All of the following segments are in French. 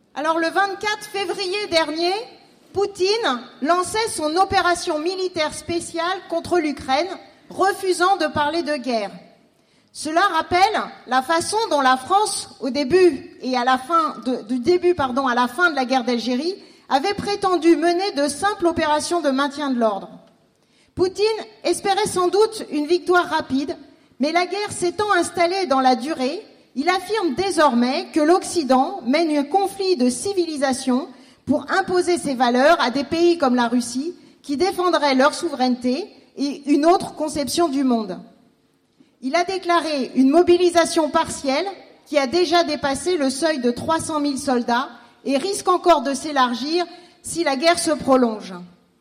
Alors le 24 février dernier, Poutine lançait son opération militaire spéciale contre l'Ukraine, refusant de parler de guerre. Cela rappelle la façon dont la France, au début et à la fin à la fin de la guerre d'Algérie, avait prétendu mener de simples opérations de maintien de l'ordre. Poutine espérait sans doute une victoire rapide, mais la guerre s'étant installée dans la durée, il affirme désormais que l'Occident mène un conflit de civilisation pour imposer ses valeurs à des pays comme la Russie, qui défendraient leur souveraineté et une autre conception du monde. Il a déclaré une mobilisation partielle qui a déjà dépassé le seuil de 300 000 soldats et risque encore de s'élargir si la guerre se prolonge.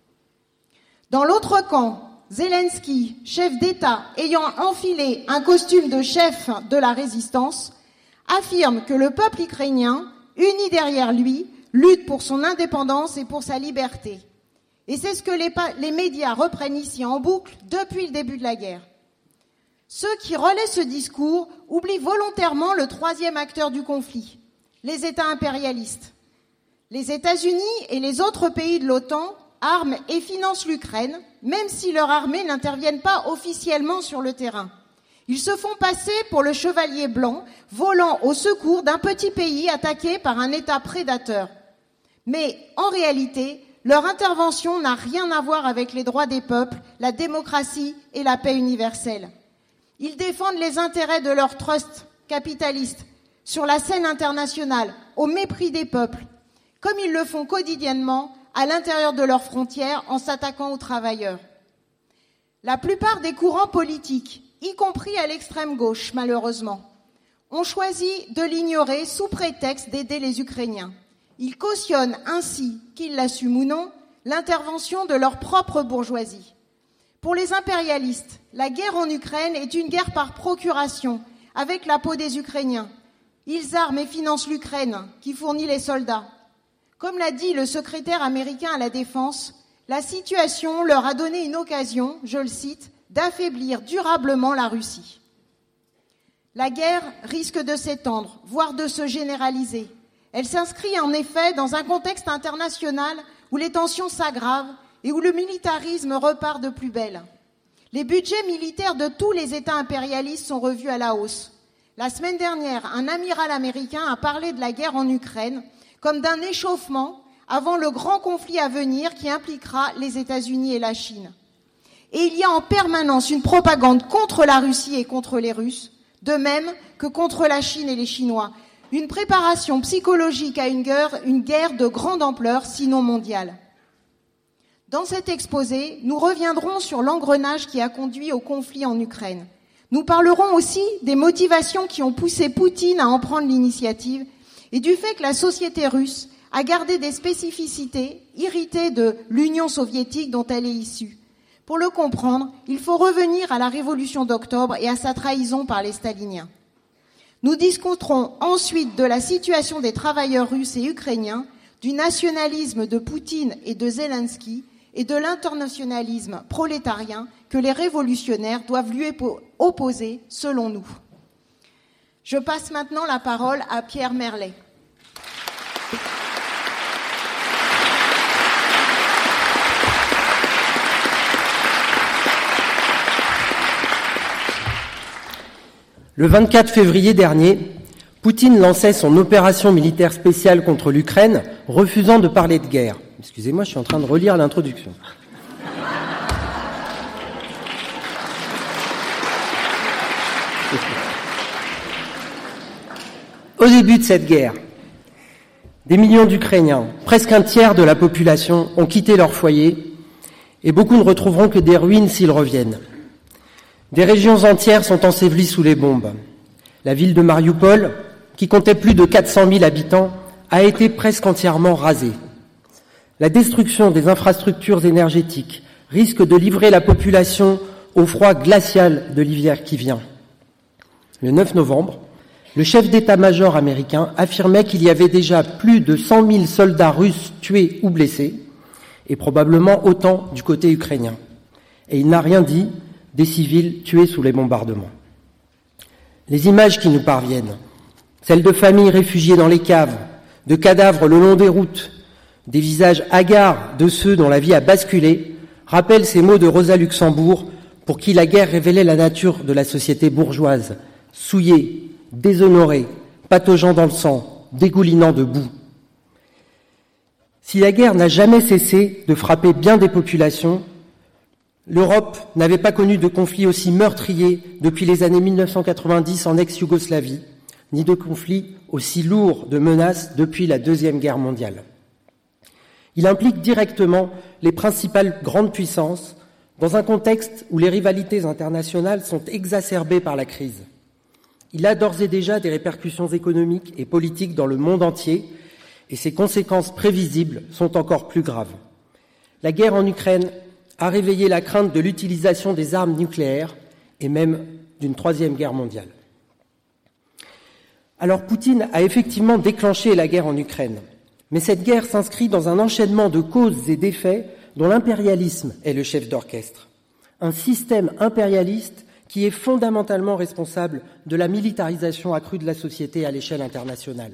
Dans l'autre camp, Zelensky, chef d'État ayant enfilé un costume de chef de la résistance, affirme que le peuple ukrainien, uni derrière lui, lutte pour son indépendance et pour sa liberté. Et c'est ce que les médias reprennent ici en boucle depuis le début de la guerre. Ceux qui relaient ce discours oublient volontairement le troisième acteur du conflit, les États impérialistes. Les États-Unis et les autres pays de l'OTAN arment et financent l'Ukraine, même si leurs armées n'interviennent pas officiellement sur le terrain. Ils se font passer pour le chevalier blanc, volant au secours d'un petit pays attaqué par un État prédateur. Mais en réalité, leur intervention n'a rien à voir avec les droits des peuples, la démocratie et la paix universelle. Ils défendent les intérêts de leurs trusts capitalistes sur la scène internationale, au mépris des peuples, comme ils le font quotidiennement à l'intérieur de leurs frontières en s'attaquant aux travailleurs. La plupart des courants politiques, y compris à l'extrême gauche malheureusement, ont choisi de l'ignorer sous prétexte d'aider les Ukrainiens. Ils cautionnent ainsi, qu'ils l'assument ou non, l'intervention de leur propre bourgeoisie. Pour les impérialistes, la guerre en Ukraine est une guerre par procuration, avec la peau des Ukrainiens. Ils arment et financent l'Ukraine, qui fournit les soldats. Comme l'a dit le secrétaire américain à la Défense, la situation leur a donné une occasion, je le cite, d'affaiblir durablement la Russie. La guerre risque de s'étendre, voire de se généraliser. Elle s'inscrit en effet dans un contexte international où les tensions s'aggravent et où le militarisme repart de plus belle. Les budgets militaires de tous les États impérialistes sont revus à la hausse. La semaine dernière, un amiral américain a parlé de la guerre en Ukraine comme d'un échauffement avant le grand conflit à venir qui impliquera les États-Unis et la Chine. Et il y a en permanence une propagande contre la Russie et contre les Russes, de même que contre la Chine et les Chinois. Une préparation psychologique à une guerre de grande ampleur, sinon mondiale. Dans cet exposé, nous reviendrons sur l'engrenage qui a conduit au conflit en Ukraine. Nous parlerons aussi des motivations qui ont poussé Poutine à en prendre l'initiative et du fait que la société russe a gardé des spécificités héritées de l'Union soviétique dont elle est issue. Pour le comprendre, il faut revenir à la révolution d'octobre et à sa trahison par les staliniens. Nous discuterons ensuite de la situation des travailleurs russes et ukrainiens, du nationalisme de Poutine et de Zelensky et de l'internationalisme prolétarien que les révolutionnaires doivent lui opposer, selon nous. Je passe maintenant la parole à Pierre Merlet. Le 24 février dernier, Poutine lançait son opération militaire spéciale contre l'Ukraine, refusant de parler de guerre. Excusez-moi, je suis en train de relire l'introduction. Au début de cette guerre, des millions d'Ukrainiens, presque un tiers de la population, ont quitté leur foyer et beaucoup ne retrouveront que des ruines s'ils reviennent. Des régions entières sont ensevelies sous les bombes. La ville de Mariupol, qui comptait plus de 400 000 habitants, a été presque entièrement rasée. La destruction des infrastructures énergétiques risque de livrer la population au froid glacial de l'hiver qui vient. Le 9 novembre, le chef d'état-major américain affirmait qu'il y avait déjà plus de 100 000 soldats russes tués ou blessés, et probablement autant du côté ukrainien. Et il n'a rien dit des civils tués sous les bombardements. Les images qui nous parviennent, celles de familles réfugiées dans les caves, de cadavres le long des routes, des visages hagards de ceux dont la vie a basculé, rappellent ces mots de Rosa Luxembourg, pour qui la guerre révélait la nature de la société bourgeoise, souillée, déshonorée, pataugeant dans le sang, dégoulinant de boue. Si la guerre n'a jamais cessé de frapper bien des populations, l'Europe n'avait pas connu de conflit aussi meurtrier depuis les années 1990 en ex-Yougoslavie, ni de conflit aussi lourd de menaces depuis la Deuxième Guerre mondiale. Il implique directement les principales grandes puissances dans un contexte où les rivalités internationales sont exacerbées par la crise. Il a d'ores et déjà des répercussions économiques et politiques dans le monde entier, et ses conséquences prévisibles sont encore plus graves. La guerre en Ukraine a réveillé la crainte de l'utilisation des armes nucléaires et même d'une troisième guerre mondiale. Alors Poutine a effectivement déclenché la guerre en Ukraine, mais cette guerre s'inscrit dans un enchaînement de causes et d'effets dont l'impérialisme est le chef d'orchestre. Un système impérialiste qui est fondamentalement responsable de la militarisation accrue de la société à l'échelle internationale.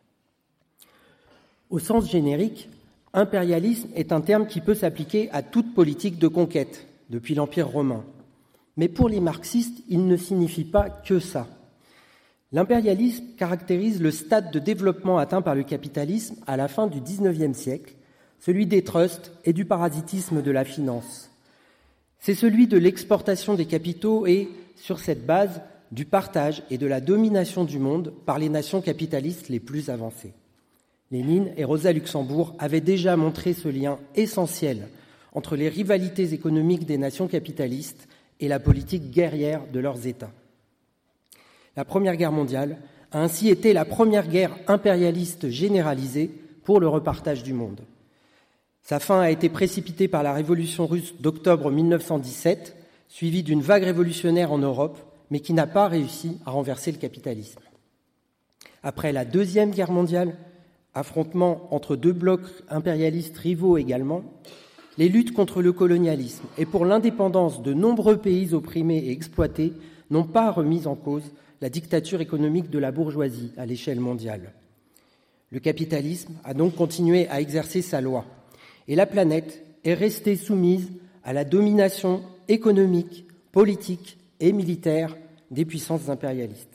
Au sens générique, impérialisme est un terme qui peut s'appliquer à toute politique de conquête, depuis l'Empire romain. Mais pour les marxistes, il ne signifie pas que ça. L'impérialisme caractérise le stade de développement atteint par le capitalisme à la fin du XIXe siècle, celui des trusts et du parasitisme de la finance. C'est celui de l'exportation des capitaux et, sur cette base, du partage et de la domination du monde par les nations capitalistes les plus avancées. Lénine et Rosa Luxembourg avaient déjà montré ce lien essentiel entre les rivalités économiques des nations capitalistes et la politique guerrière de leurs États. La Première Guerre mondiale a ainsi été la première guerre impérialiste généralisée pour le repartage du monde. Sa fin a été précipitée par la révolution russe d'octobre 1917, suivie d'une vague révolutionnaire en Europe, mais qui n'a pas réussi à renverser le capitalisme. Après la Deuxième Guerre mondiale, affrontement entre deux blocs impérialistes rivaux également, les luttes contre le colonialisme et pour l'indépendance de nombreux pays opprimés et exploités n'ont pas remis en cause la dictature économique de la bourgeoisie à l'échelle mondiale. Le capitalisme a donc continué à exercer sa loi, et la planète est restée soumise à la domination économique, politique et militaire des puissances impérialistes.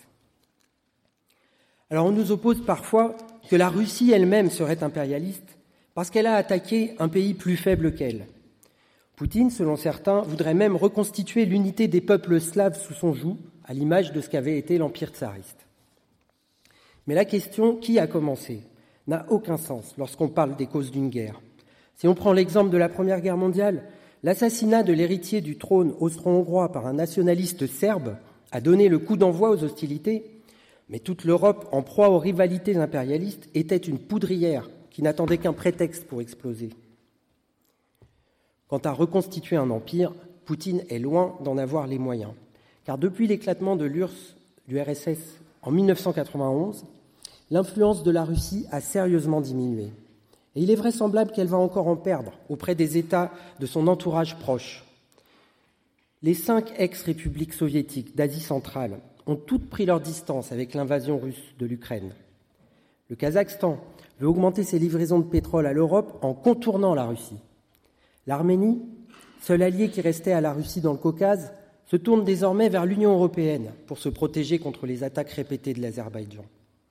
Alors on nous oppose parfois que la Russie elle-même serait impérialiste parce qu'elle a attaqué un pays plus faible qu'elle. Poutine, selon certains, voudrait même reconstituer l'unité des peuples slaves sous son joug, à l'image de ce qu'avait été l'Empire tsariste. Mais la question « qui a commencé ?» n'a aucun sens lorsqu'on parle des causes d'une guerre. Si on prend l'exemple de la Première Guerre mondiale, l'assassinat de l'héritier du trône austro-hongrois par un nationaliste serbe a donné le coup d'envoi aux hostilités, mais toute l'Europe, en proie aux rivalités impérialistes, était une poudrière qui n'attendait qu'un prétexte pour exploser. Quant à reconstituer un empire, Poutine est loin d'en avoir les moyens. Car depuis l'éclatement de l'URSS, du RSS, en 1991, l'influence de la Russie a sérieusement diminué. Et il est vraisemblable qu'elle va encore en perdre auprès des États de son entourage proche. Les 5 ex-républiques soviétiques d'Asie centrale ont toutes pris leur distance avec l'invasion russe de l'Ukraine. Le Kazakhstan veut augmenter ses livraisons de pétrole à l'Europe en contournant la Russie. L'Arménie, seul allié qui restait à la Russie dans le Caucase, se tourne désormais vers l'Union européenne pour se protéger contre les attaques répétées de l'Azerbaïdjan.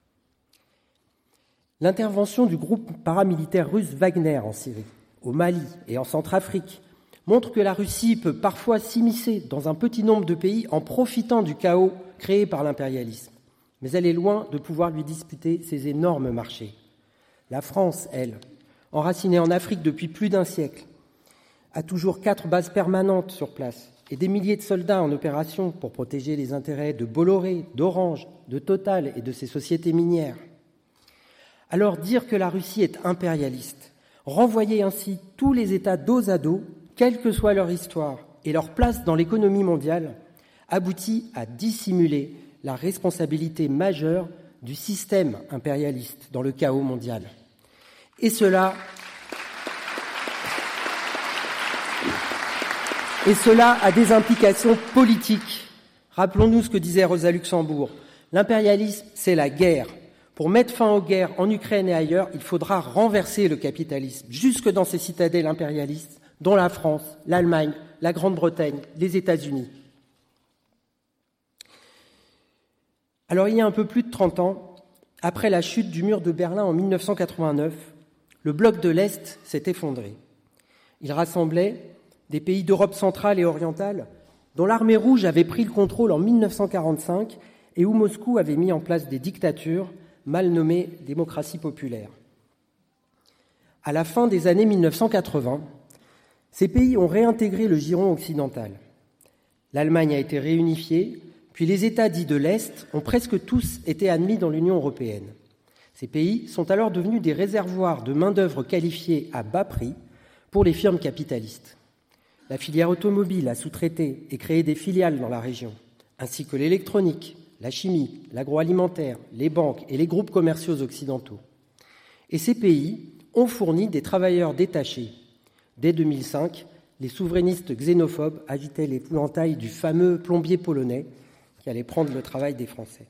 L'intervention du groupe paramilitaire russe Wagner en Syrie, au Mali et en Centrafrique montre que la Russie peut parfois s'immiscer dans un petit nombre de pays en profitant du chaos créé par l'impérialisme. Mais elle est loin de pouvoir lui disputer ces énormes marchés. La France, elle, enracinée en Afrique depuis plus d'un siècle, a toujours 4 bases permanentes sur place et des milliers de soldats en opération pour protéger les intérêts de Bolloré, d'Orange, de Total et de ses sociétés minières. Alors dire que la Russie est impérialiste, renvoyer ainsi tous les États dos à dos, quelle que soit leur histoire et leur place dans l'économie mondiale, aboutit à dissimuler la responsabilité majeure du système impérialiste dans le chaos mondial. Et cela a des implications politiques. Rappelons-nous ce que disait Rosa Luxembourg. L'impérialisme, c'est la guerre. Pour mettre fin aux guerres en Ukraine et ailleurs, il faudra renverser le capitalisme, jusque dans ces citadelles impérialistes, dont la France, l'Allemagne, la Grande-Bretagne, les États-Unis. Alors, il y a un peu plus de 30 ans, après la chute du mur de Berlin en 1989, le bloc de l'Est s'est effondré. Il rassemblait des pays d'Europe centrale et orientale dont l'armée rouge avait pris le contrôle en 1945 et où Moscou avait mis en place des dictatures mal nommées démocraties populaires. À la fin des années 1980, ces pays ont réintégré le giron occidental. L'Allemagne a été réunifiée, puis les États dits de l'Est ont presque tous été admis dans l'Union européenne. Ces pays sont alors devenus des réservoirs de main-d'œuvre qualifiée à bas prix pour les firmes capitalistes. La filière automobile a sous-traité et créé des filiales dans la région, ainsi que l'électronique, la chimie, l'agroalimentaire, les banques et les groupes commerciaux occidentaux. Et ces pays ont fourni des travailleurs détachés. Dès 2005, les souverainistes xénophobes agitaient l'épouvantail du fameux plombier polonais qui allait prendre le travail des Français.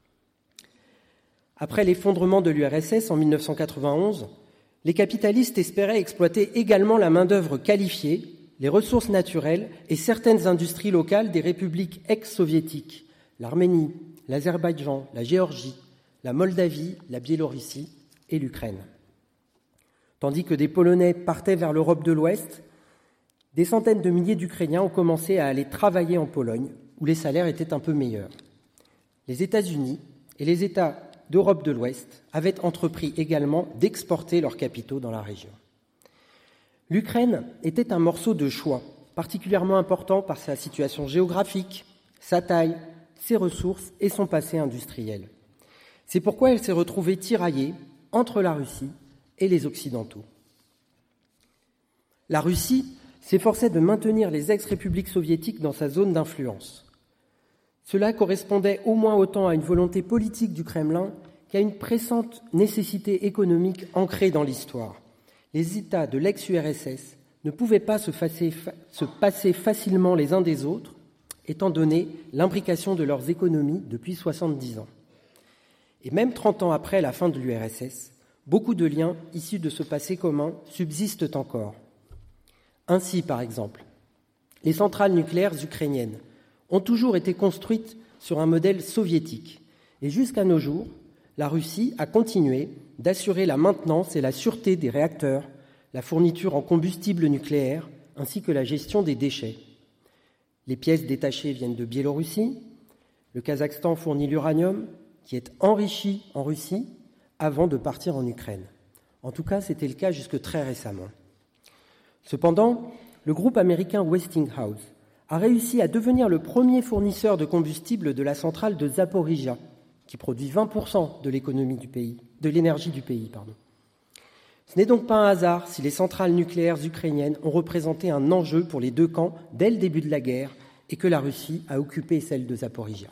Après l'effondrement de l'URSS en 1991, les capitalistes espéraient exploiter également la main-d'œuvre qualifiée, les ressources naturelles et certaines industries locales des républiques ex-soviétiques, l'Arménie, l'Azerbaïdjan, la Géorgie, la Moldavie, la Biélorussie et l'Ukraine. Tandis que des Polonais partaient vers l'Europe de l'Ouest, des centaines de milliers d'Ukrainiens ont commencé à aller travailler en Pologne, où les salaires étaient un peu meilleurs. Les États-Unis et les États d'Europe de l'Ouest avaient entrepris également d'exporter leurs capitaux dans la région. L'Ukraine était un morceau de choix, particulièrement important par sa situation géographique, sa taille, ses ressources et son passé industriel. C'est pourquoi elle s'est retrouvée tiraillée entre la Russie et les Occidentaux. La Russie s'efforçait de maintenir les ex-républiques soviétiques dans sa zone d'influence. Cela correspondait au moins autant à une volonté politique du Kremlin qu'à une pressante nécessité économique ancrée dans l'histoire. Les États de l'ex-URSS ne pouvaient pas se passer facilement les uns des autres, étant donné l'imbrication de leurs économies depuis 70 ans. Et même 30 ans après la fin de l'URSS, beaucoup de liens issus de ce passé commun subsistent encore. Ainsi, par exemple, les centrales nucléaires ukrainiennes ont toujours été construites sur un modèle soviétique. Et jusqu'à nos jours, la Russie a continué d'assurer la maintenance et la sûreté des réacteurs, la fourniture en combustible nucléaire, ainsi que la gestion des déchets. Les pièces détachées viennent de Biélorussie. Le Kazakhstan fournit l'uranium, qui est enrichi en Russie, avant de partir en Ukraine. En tout cas, c'était le cas jusque très récemment. Cependant, le groupe américain Westinghouse a réussi à devenir le premier fournisseur de combustible de la centrale de Zaporijia, qui produit 20% de l'économie du pays, de l'énergie du pays. Ce n'est donc pas un hasard si les centrales nucléaires ukrainiennes ont représenté un enjeu pour les deux camps dès le début de la guerre et que la Russie a occupé celle de Zaporijia.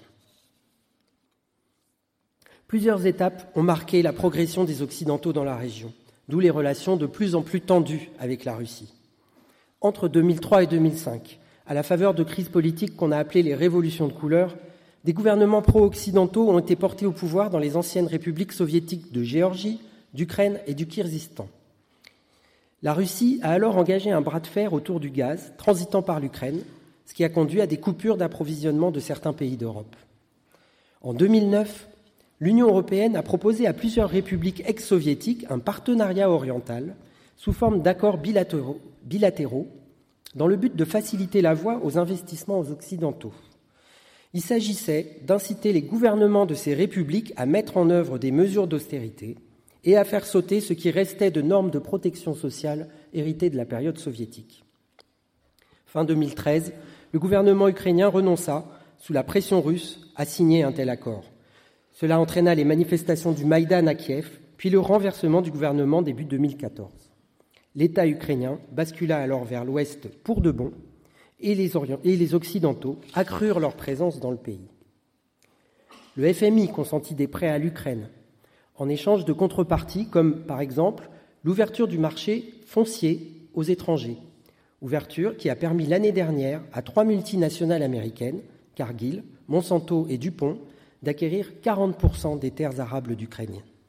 Plusieurs étapes ont marqué la progression des Occidentaux dans la région, d'où les relations de plus en plus tendues avec la Russie. Entre 2003 et 2005, à la faveur de crises politiques qu'on a appelées les révolutions de couleur, des gouvernements pro-occidentaux ont été portés au pouvoir dans les anciennes républiques soviétiques de Géorgie, d'Ukraine et du Kirghizistan. La Russie a alors engagé un bras de fer autour du gaz, transitant par l'Ukraine, ce qui a conduit à des coupures d'approvisionnement de certains pays d'Europe. En 2009, l'Union européenne a proposé à plusieurs républiques ex-soviétiques un partenariat oriental sous forme d'accords bilatéraux dans le but de faciliter la voie aux investissements occidentaux. Il s'agissait d'inciter les gouvernements de ces républiques à mettre en œuvre des mesures d'austérité et à faire sauter ce qui restait de normes de protection sociale héritées de la période soviétique. Fin 2013, le gouvernement ukrainien renonça, sous la pression russe, à signer un tel accord. Cela entraîna les manifestations du Maïdan à Kiev, puis le renversement du gouvernement début 2014. L'État ukrainien bascula alors vers l'Ouest pour de bon, et les Occidentaux accrurent leur présence dans le pays. Le FMI consentit des prêts à l'Ukraine, en échange de contreparties comme, par exemple, l'ouverture du marché foncier aux étrangers, ouverture qui a permis l'année dernière à 3 multinationales américaines, Cargill, Monsanto et DuPont, d'acquérir 40% des terres arables d'Ukrainiens.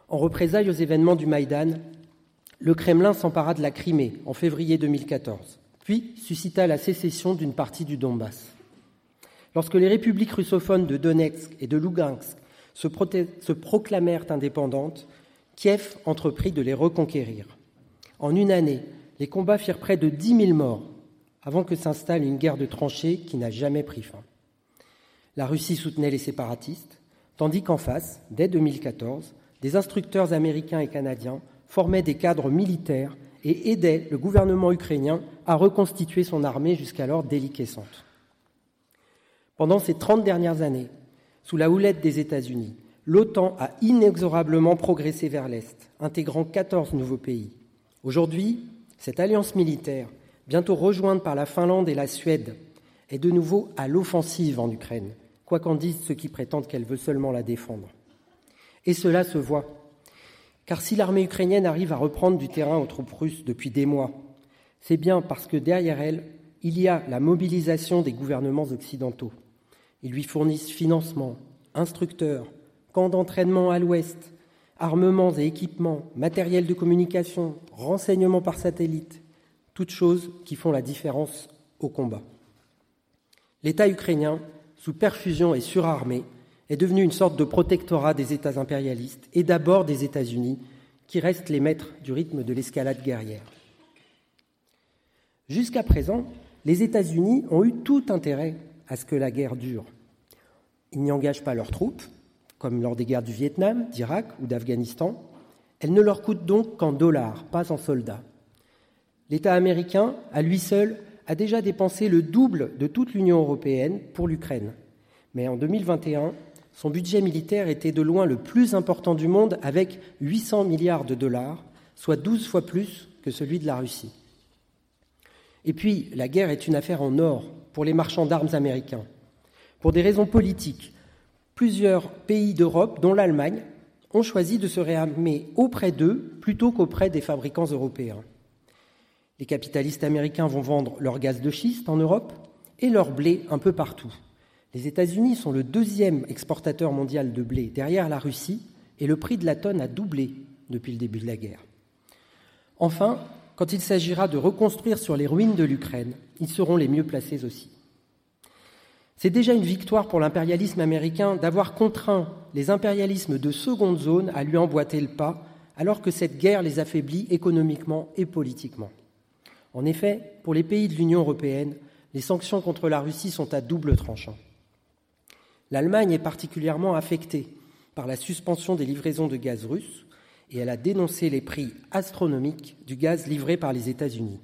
En représailles aux événements du Maïdan, le Kremlin s'empara de la Crimée en février 2014, puis suscita la sécession d'une partie du Donbass. Lorsque les républiques russophones de Donetsk et de Lougansk se proclamèrent indépendantes, Kiev entreprit de les reconquérir. En une année, les combats firent près de 10 000 morts, avant que s'installe une guerre de tranchées qui n'a jamais pris fin. La Russie soutenait les séparatistes, tandis qu'en face, dès 2014, des instructeurs américains et canadiens formaient des cadres militaires et aidaient le gouvernement ukrainien à reconstituer son armée jusqu'alors déliquescente. Pendant ces 30 dernières années, sous la houlette des États-Unis, l'OTAN a inexorablement progressé vers l'Est, intégrant 14 nouveaux pays. Aujourd'hui, cette alliance militaire, bientôt rejointe par la Finlande et la Suède, est de nouveau à l'offensive en Ukraine, quoi qu'en disent ceux qui prétendent qu'elle veut seulement la défendre. Et cela se voit, car si l'armée ukrainienne arrive à reprendre du terrain aux troupes russes depuis des mois, c'est bien parce que derrière elle, il y a la mobilisation des gouvernements occidentaux. Ils lui fournissent financement, instructeurs, camps d'entraînement à l'ouest, armements et équipements, matériel de communication, renseignements par satellite, toutes choses qui font la différence au combat. L'État ukrainien, sous perfusion et surarmé, est devenu une sorte de protectorat des États impérialistes et d'abord des États-Unis, qui restent les maîtres du rythme de l'escalade guerrière. Jusqu'à présent, les États-Unis ont eu tout intérêt à ce que la guerre dure. Ils n'y engagent pas leurs troupes, comme lors des guerres du Vietnam, d'Irak ou d'Afghanistan. Elles ne leur coûtent donc qu'en dollars, pas en soldats. L'État américain, à lui seul, a déjà dépensé le double de toute l'Union européenne pour l'Ukraine. Mais en 2021, son budget militaire était de loin le plus important du monde, avec 800 milliards de dollars, soit 12 fois plus que celui de la Russie. Et puis, la guerre est une affaire en or pour les marchands d'armes américains. Pour des raisons politiques, plusieurs pays d'Europe, dont l'Allemagne, ont choisi de se réarmer auprès d'eux plutôt qu'auprès des fabricants européens. Les capitalistes américains vont vendre leur gaz de schiste en Europe et leur blé un peu partout. Les États-Unis sont le deuxième exportateur mondial de blé derrière la Russie et le prix de la tonne a doublé depuis le début de la guerre. Enfin, quand il s'agira de reconstruire sur les ruines de l'Ukraine, ils seront les mieux placés aussi. C'est déjà une victoire pour l'impérialisme américain d'avoir contraint les impérialismes de seconde zone à lui emboîter le pas, alors que cette guerre les affaiblit économiquement et politiquement. En effet, pour les pays de l'Union européenne, les sanctions contre la Russie sont à double tranchant. L'Allemagne est particulièrement affectée par la suspension des livraisons de gaz russe et elle a dénoncé les prix astronomiques du gaz livré par les États-Unis.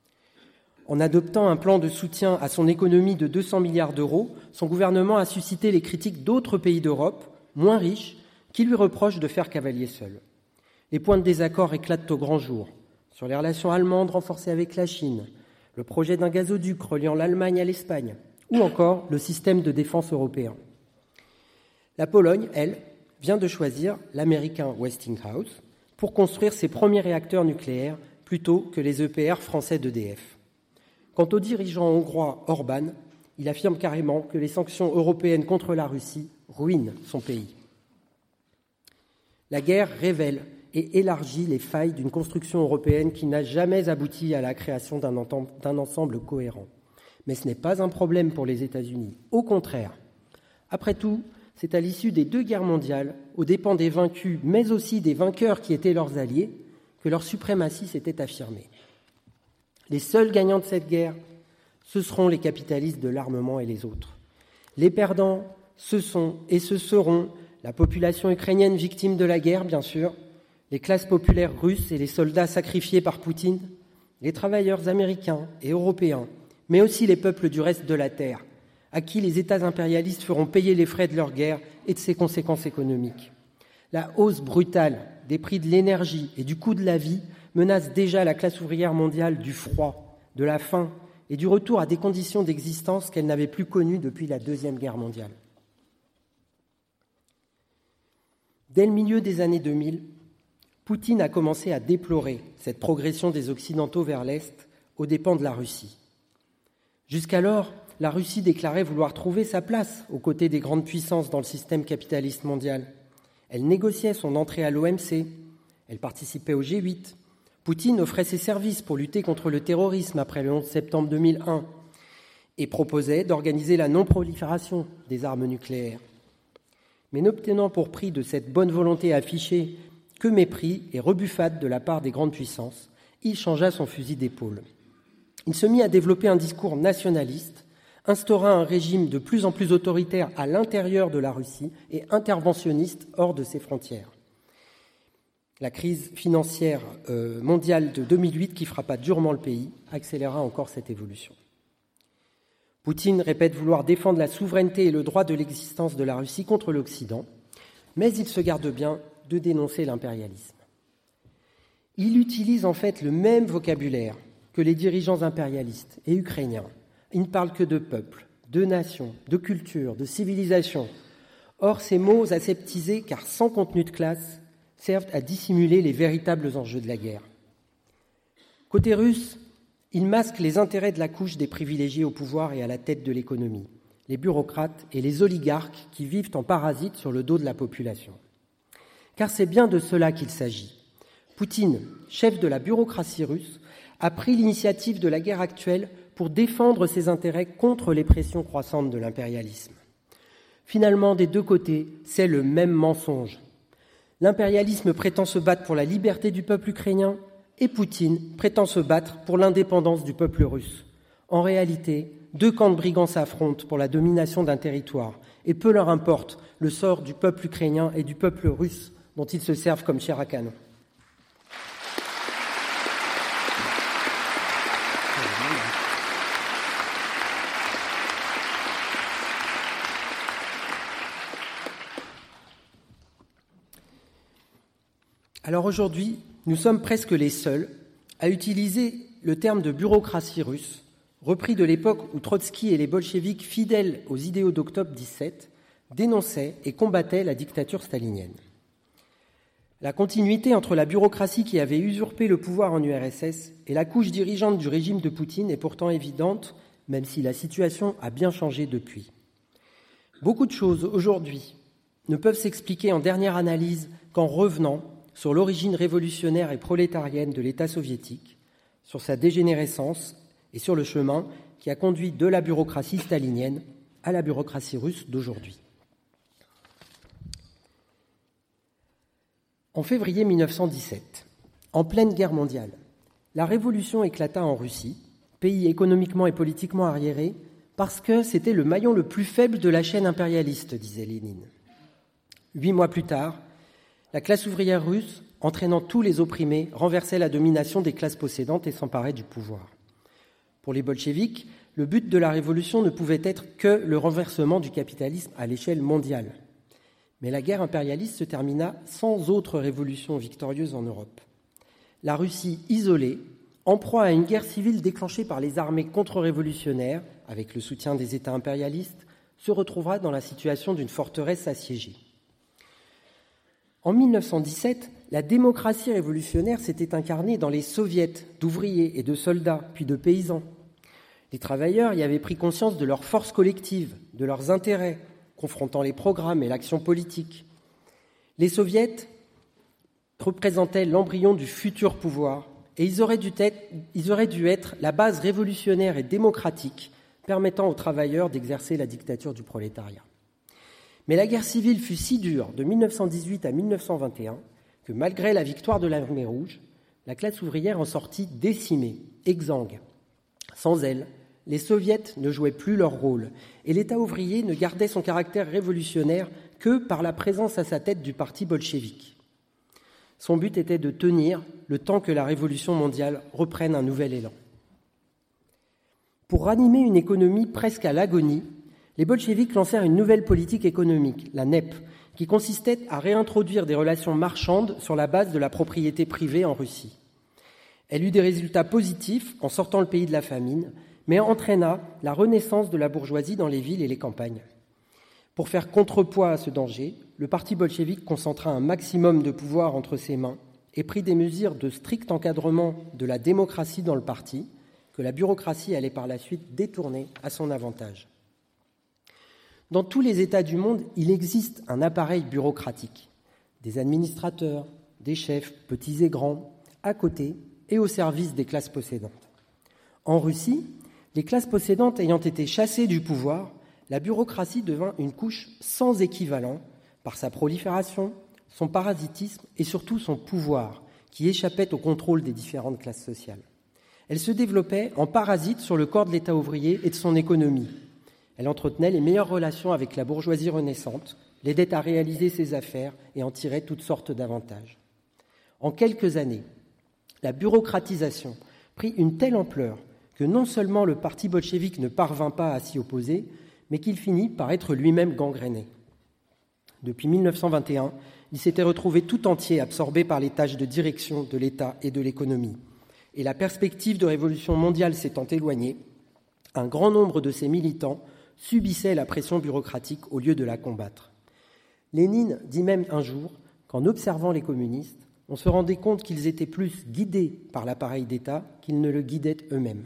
En adoptant un plan de soutien à son économie de 200 milliards d'euros, son gouvernement a suscité les critiques d'autres pays d'Europe, moins riches, qui lui reprochent de faire cavalier seul. Les points de désaccord éclatent au grand jour. Sur les relations allemandes renforcées avec la Chine, le projet d'un gazoduc reliant l'Allemagne à l'Espagne, ou encore le système de défense européen. La Pologne, elle, vient de choisir l'américain Westinghouse pour construire ses premiers réacteurs nucléaires plutôt que les EPR français d'EDF. Quant au dirigeant hongrois Orbán, il affirme carrément que les sanctions européennes contre la Russie ruinent son pays. La guerre révèle et élargit les failles d'une construction européenne qui n'a jamais abouti à la création d'un ensemble cohérent. Mais ce n'est pas un problème pour les États-Unis. Au contraire. Après tout, c'est à l'issue des 2 guerres mondiales, aux dépens des vaincus, mais aussi des vainqueurs qui étaient leurs alliés, que leur suprématie s'était affirmée. Les seuls gagnants de cette guerre, ce seront les capitalistes de l'armement et les autres. Les perdants, ce sont et ce seront la population ukrainienne victime de la guerre, bien sûr, les classes populaires russes et les soldats sacrifiés par Poutine, les travailleurs américains et européens, mais aussi les peuples du reste de la Terre, à qui les États impérialistes feront payer les frais de leur guerre et de ses conséquences économiques. La hausse brutale des prix de l'énergie et du coût de la vie menace déjà la classe ouvrière mondiale du froid, de la faim et du retour à des conditions d'existence qu'elle n'avait plus connues depuis la Deuxième Guerre mondiale. Dès le milieu des années 2000, Poutine a commencé à déplorer cette progression des Occidentaux vers l'Est aux dépens de la Russie. Jusqu'alors, la Russie déclarait vouloir trouver sa place aux côtés des grandes puissances dans le système capitaliste mondial. Elle négociait son entrée à l'OMC. Elle participait au G8. Poutine offrait ses services pour lutter contre le terrorisme après le 11 septembre 2001 et proposait d'organiser la non-prolifération des armes nucléaires. Mais n'obtenant pour prix de cette bonne volonté affichée que mépris et rebuffade de la part des grandes puissances, il changea son fusil d'épaule. Il se mit à développer un discours nationaliste, instaura un régime de plus en plus autoritaire à l'intérieur de la Russie et interventionniste hors de ses frontières. La crise financière mondiale de 2008, qui frappa durement le pays, accéléra encore cette évolution. Poutine répète vouloir défendre la souveraineté et le droit de l'existence de la Russie contre l'Occident, mais il se garde bien de dénoncer l'impérialisme. Il utilise en fait le même vocabulaire que les dirigeants impérialistes et ukrainiens. Il ne parle que de peuple, de nation, de culture, de civilisation. Or, ces mots aseptisés, car sans contenu de classe, servent à dissimuler les véritables enjeux de la guerre. Côté russe, il masque les intérêts de la couche des privilégiés au pouvoir et à la tête de l'économie, les bureaucrates et les oligarques qui vivent en parasites sur le dos de la population. Car c'est bien de cela qu'il s'agit. Poutine, chef de la bureaucratie russe, a pris l'initiative de la guerre actuelle pour défendre ses intérêts contre les pressions croissantes de l'impérialisme. Finalement, des deux côtés, c'est le même mensonge. L'impérialisme prétend se battre pour la liberté du peuple ukrainien et Poutine prétend se battre pour l'indépendance du peuple russe. En réalité, deux camps de brigands s'affrontent pour la domination d'un territoire et peu leur importe le sort du peuple ukrainien et du peuple russe dont ils se servent comme chair à canon. Alors aujourd'hui, nous sommes presque les seuls à utiliser le terme de bureaucratie russe, repris de l'époque où Trotsky et les bolcheviks, fidèles aux idéaux d'octobre 17, dénonçaient et combattaient la dictature stalinienne. La continuité entre la bureaucratie qui avait usurpé le pouvoir en URSS et la couche dirigeante du régime de Poutine est pourtant évidente, même si la situation a bien changé depuis. Beaucoup de choses aujourd'hui ne peuvent s'expliquer en dernière analyse qu'en revenant sur l'origine révolutionnaire et prolétarienne de l'État soviétique, sur sa dégénérescence et sur le chemin qui a conduit de la bureaucratie stalinienne à la bureaucratie russe d'aujourd'hui. En février 1917, en pleine guerre mondiale, la révolution éclata en Russie, pays économiquement et politiquement arriéré, parce que c'était le maillon le plus faible de la chaîne impérialiste, disait Lénine. 8 mois plus tard, la classe ouvrière russe, entraînant tous les opprimés, renversait la domination des classes possédantes et s'emparait du pouvoir. Pour les bolcheviks, le but de la révolution ne pouvait être que le renversement du capitalisme à l'échelle mondiale. Mais la guerre impérialiste se termina sans autre révolution victorieuse en Europe. La Russie isolée, en proie à une guerre civile déclenchée par les armées contre-révolutionnaires, avec le soutien des États impérialistes, se retrouvera dans la situation d'une forteresse assiégée. En 1917, la démocratie révolutionnaire s'était incarnée dans les soviets d'ouvriers et de soldats, puis de paysans. Les travailleurs y avaient pris conscience de leur force collective, de leurs intérêts, confrontant les programmes et l'action politique. Les soviets représentaient l'embryon du futur pouvoir et ils auraient dû être la base révolutionnaire et démocratique permettant aux travailleurs d'exercer la dictature du prolétariat. Mais la guerre civile fut si dure de 1918 à 1921 que malgré la victoire de l'Armée rouge, la classe ouvrière en sortit décimée, exsangue. Sans elle, les soviets ne jouaient plus leur rôle et l'État ouvrier ne gardait son caractère révolutionnaire que par la présence à sa tête du parti bolchevique. Son but était de tenir le temps que la révolution mondiale reprenne un nouvel élan. Pour ranimer une économie presque à l'agonie, les bolcheviks lancèrent une nouvelle politique économique, la NEP, qui consistait à réintroduire des relations marchandes sur la base de la propriété privée en Russie. Elle eut des résultats positifs en sortant le pays de la famine, mais entraîna la renaissance de la bourgeoisie dans les villes et les campagnes. Pour faire contrepoids à ce danger, le parti bolchevique concentra un maximum de pouvoir entre ses mains et prit des mesures de strict encadrement de la démocratie dans le parti, que la bureaucratie allait par la suite détourner à son avantage. Dans tous les États du monde, il existe un appareil bureaucratique. des administrateurs, des chefs, petits et grands, à côté et au service des classes possédantes. En Russie, les classes possédantes ayant été chassées du pouvoir, la bureaucratie devint une couche sans équivalent par sa prolifération, son parasitisme et surtout son pouvoir, qui échappait au contrôle des différentes classes sociales. Elle se développait en parasite sur le corps de l'État ouvrier et de son économie. Elle entretenait les meilleures relations avec la bourgeoisie renaissante, l'aidait à réaliser ses affaires et en tirait toutes sortes d'avantages. En quelques années, la bureaucratisation prit une telle ampleur que non seulement le parti bolchevique ne parvint pas à s'y opposer, mais qu'il finit par être lui-même gangréné. Depuis 1921, il s'était retrouvé tout entier absorbé par les tâches de direction de l'État et de l'économie. Et la perspective de révolution mondiale s'étant éloignée, un grand nombre de ses militants subissaient la pression bureaucratique au lieu de la combattre. Lénine dit même un jour qu'en observant les communistes, on se rendait compte qu'ils étaient plus guidés par l'appareil d'État qu'ils ne le guidaient eux-mêmes.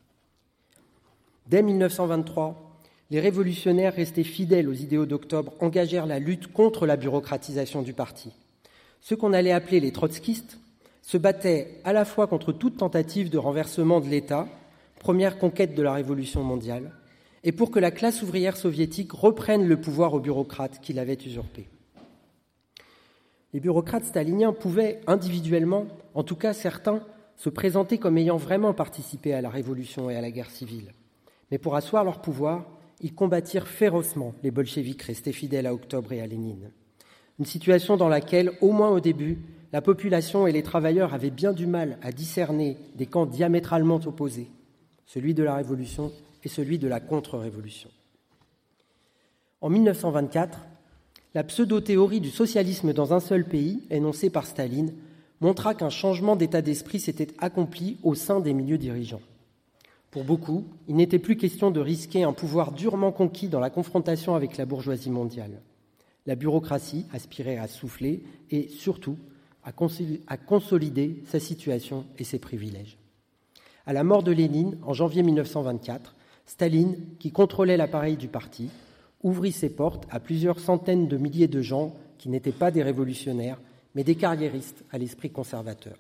Dès 1923, les révolutionnaires restés fidèles aux idéaux d'octobre engagèrent la lutte contre la bureaucratisation du parti. Ceux qu'on allait appeler les trotskistes se battaient à la fois contre toute tentative de renversement de l'État, première conquête de la Révolution mondiale, et pour que la classe ouvrière soviétique reprenne le pouvoir aux bureaucrates qui l'avaient usurpé. Les bureaucrates staliniens pouvaient individuellement, en tout cas certains, se présenter comme ayant vraiment participé à la Révolution et à la guerre civile. Mais pour asseoir leur pouvoir, ils combattirent férocement les bolcheviks restés fidèles à Octobre et à Lénine. Une situation dans laquelle, au moins au début, la population et les travailleurs avaient bien du mal à discerner des camps diamétralement opposés, celui de la Révolution et celui de la contre-révolution. En 1924, la pseudo-théorie du socialisme dans un seul pays, énoncée par Staline, montra qu'un changement d'état d'esprit s'était accompli au sein des milieux dirigeants. Pour beaucoup, il n'était plus question de risquer un pouvoir durement conquis dans la confrontation avec la bourgeoisie mondiale. La bureaucratie aspirait à souffler et, surtout, à consolider sa situation et ses privilèges. À la mort de Lénine, en janvier 1924, Staline, qui contrôlait l'appareil du parti, ouvrit ses portes à plusieurs centaines de milliers de gens qui n'étaient pas des révolutionnaires, mais des carriéristes à l'esprit conservateur.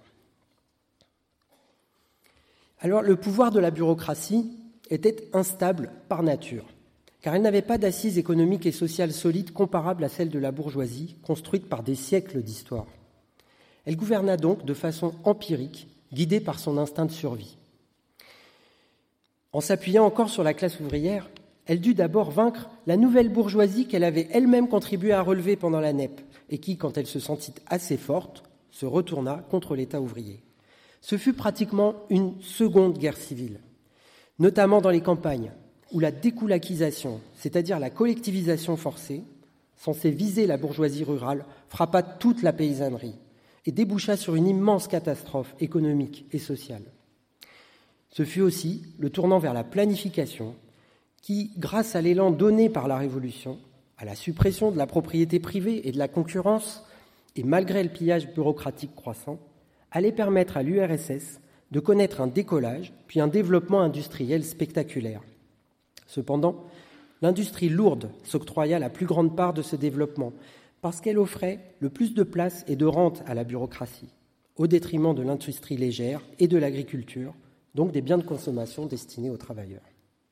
Alors, le pouvoir de la bureaucratie était instable par nature, car elle n'avait pas d'assises économiques et sociales solides comparables à celles de la bourgeoisie, construite par des siècles d'histoire. Elle gouverna donc de façon empirique, guidée par son instinct de survie. En s'appuyant encore sur la classe ouvrière, elle dut d'abord vaincre la nouvelle bourgeoisie qu'elle avait elle-même contribué à relever pendant la NEP et qui, quand elle se sentit assez forte, se retourna contre l'État ouvrier. Ce fut pratiquement une seconde guerre civile, notamment dans les campagnes, où la découlakisation, c'est-à-dire la collectivisation forcée, censée viser la bourgeoisie rurale, frappa toute la paysannerie et déboucha sur une immense catastrophe économique et sociale. Ce fut aussi le tournant vers la planification qui, grâce à l'élan donné par la Révolution, à la suppression de la propriété privée et de la concurrence, et malgré le pillage bureaucratique croissant, allait permettre à l'URSS de connaître un décollage puis un développement industriel spectaculaire. Cependant, l'industrie lourde s'octroya la plus grande part de ce développement parce qu'elle offrait le plus de place et de rente à la bureaucratie, au détriment de l'industrie légère et de l'agriculture, donc des biens de consommation destinés aux travailleurs.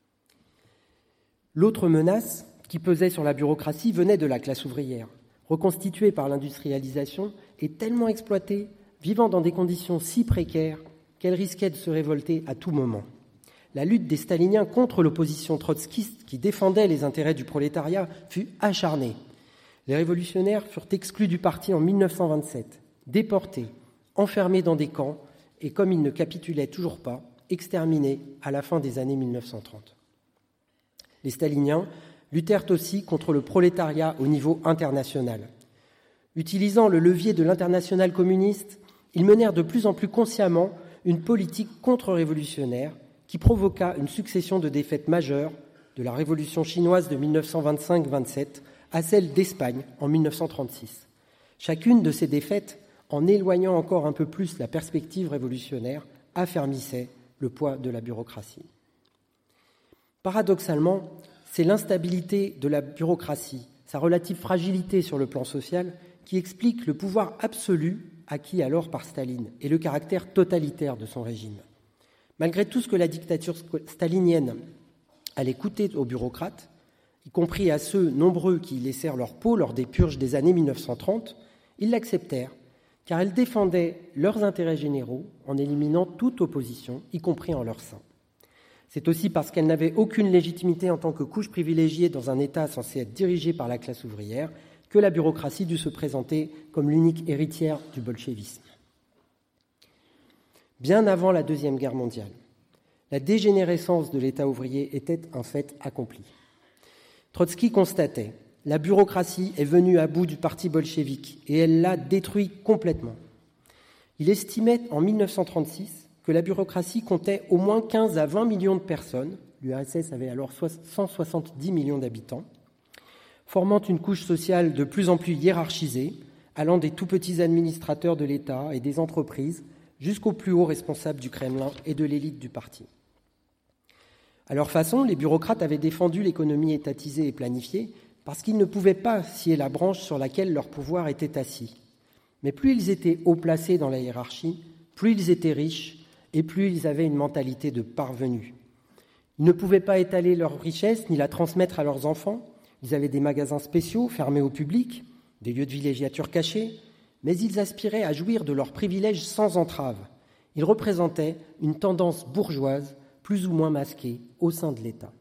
L'autre menace qui pesait sur la bureaucratie venait de la classe ouvrière, reconstituée par l'industrialisation et tellement exploitée, vivant dans des conditions si précaires qu'elle risquait de se révolter à tout moment. La lutte des staliniens contre l'opposition trotskiste qui défendait les intérêts du prolétariat fut acharnée. Les révolutionnaires furent exclus du parti en 1927, déportés, enfermés dans des camps et, comme ils ne capitulaient toujours pas, exterminés à la fin des années 1930. Les staliniens luttèrent aussi contre le prolétariat au niveau international. Utilisant le levier de l'internationale communiste, ils menèrent de plus en plus consciemment une politique contre-révolutionnaire qui provoqua une succession de défaites majeures, de la révolution chinoise de 1925-27 à celle d'Espagne en 1936. Chacune de ces défaites, en éloignant encore un peu plus la perspective révolutionnaire, affermissait le poids de la bureaucratie. Paradoxalement, c'est l'instabilité de la bureaucratie, sa relative fragilité sur le plan social, qui explique le pouvoir absolu acquis alors par Staline et le caractère totalitaire de son régime. Malgré tout ce que la dictature stalinienne allait coûter aux bureaucrates, y compris à ceux nombreux qui y laissèrent leur peau lors des purges des années 1930, ils l'acceptèrent, car elle défendait leurs intérêts généraux en éliminant toute opposition, y compris en leur sein. C'est aussi parce qu'elle n'avait aucune légitimité en tant que couche privilégiée dans un État censé être dirigé par la classe ouvrière que la bureaucratie dut se présenter comme l'unique héritière du bolchevisme. Bien avant la Deuxième Guerre mondiale, la dégénérescence de l'État ouvrier était un fait accompli. Trotsky constatait « La bureaucratie est venue à bout du parti bolchevique et elle l'a détruit complètement ». Il estimait en 1936 que la bureaucratie comptait au moins 15 à 20 millions de personnes, l'URSS avait alors 170 millions d'habitants, formant une couche sociale de plus en plus hiérarchisée, allant des tout petits administrateurs de l'État et des entreprises jusqu'aux plus hauts responsables du Kremlin et de l'élite du parti. À leur façon, les bureaucrates avaient défendu l'économie étatisée et planifiée parce qu'ils ne pouvaient pas scier la branche sur laquelle leur pouvoir était assis. Mais plus ils étaient haut placés dans la hiérarchie, plus ils étaient riches et plus ils avaient une mentalité de parvenus. Ils ne pouvaient pas étaler leur richesse ni la transmettre à leurs enfants. Ils avaient des magasins spéciaux fermés au public, des lieux de villégiature cachés, mais ils aspiraient à jouir de leurs privilèges sans entrave. Ils représentaient une tendance bourgeoise, plus ou moins masquée, au sein de l'État.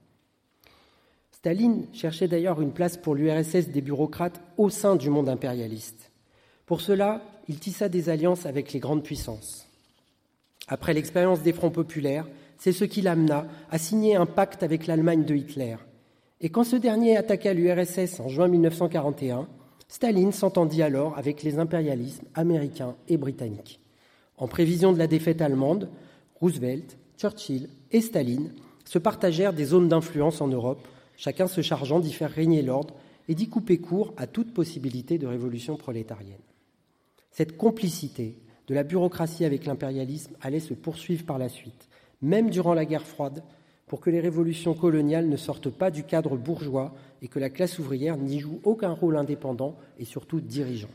Staline cherchait d'ailleurs une place pour l'URSS des bureaucrates au sein du monde impérialiste. Pour cela, il tissa des alliances avec les grandes puissances. Après l'expérience des fronts populaires, c'est ce qui l'amena à signer un pacte avec l'Allemagne de Hitler. Et quand ce dernier attaqua l'URSS en juin 1941, Staline s'entendit alors avec les impérialismes américains et britanniques. En prévision de la défaite allemande, Roosevelt, Churchill et Staline se partagèrent des zones d'influence en Europe, chacun se chargeant d'y faire régner l'ordre et d'y couper court à toute possibilité de révolution prolétarienne. Cette complicité de la bureaucratie avec l'impérialisme allait se poursuivre par la suite, même durant la guerre froide, pour que les révolutions coloniales ne sortent pas du cadre bourgeois et que la classe ouvrière n'y joue aucun rôle indépendant et surtout dirigeant.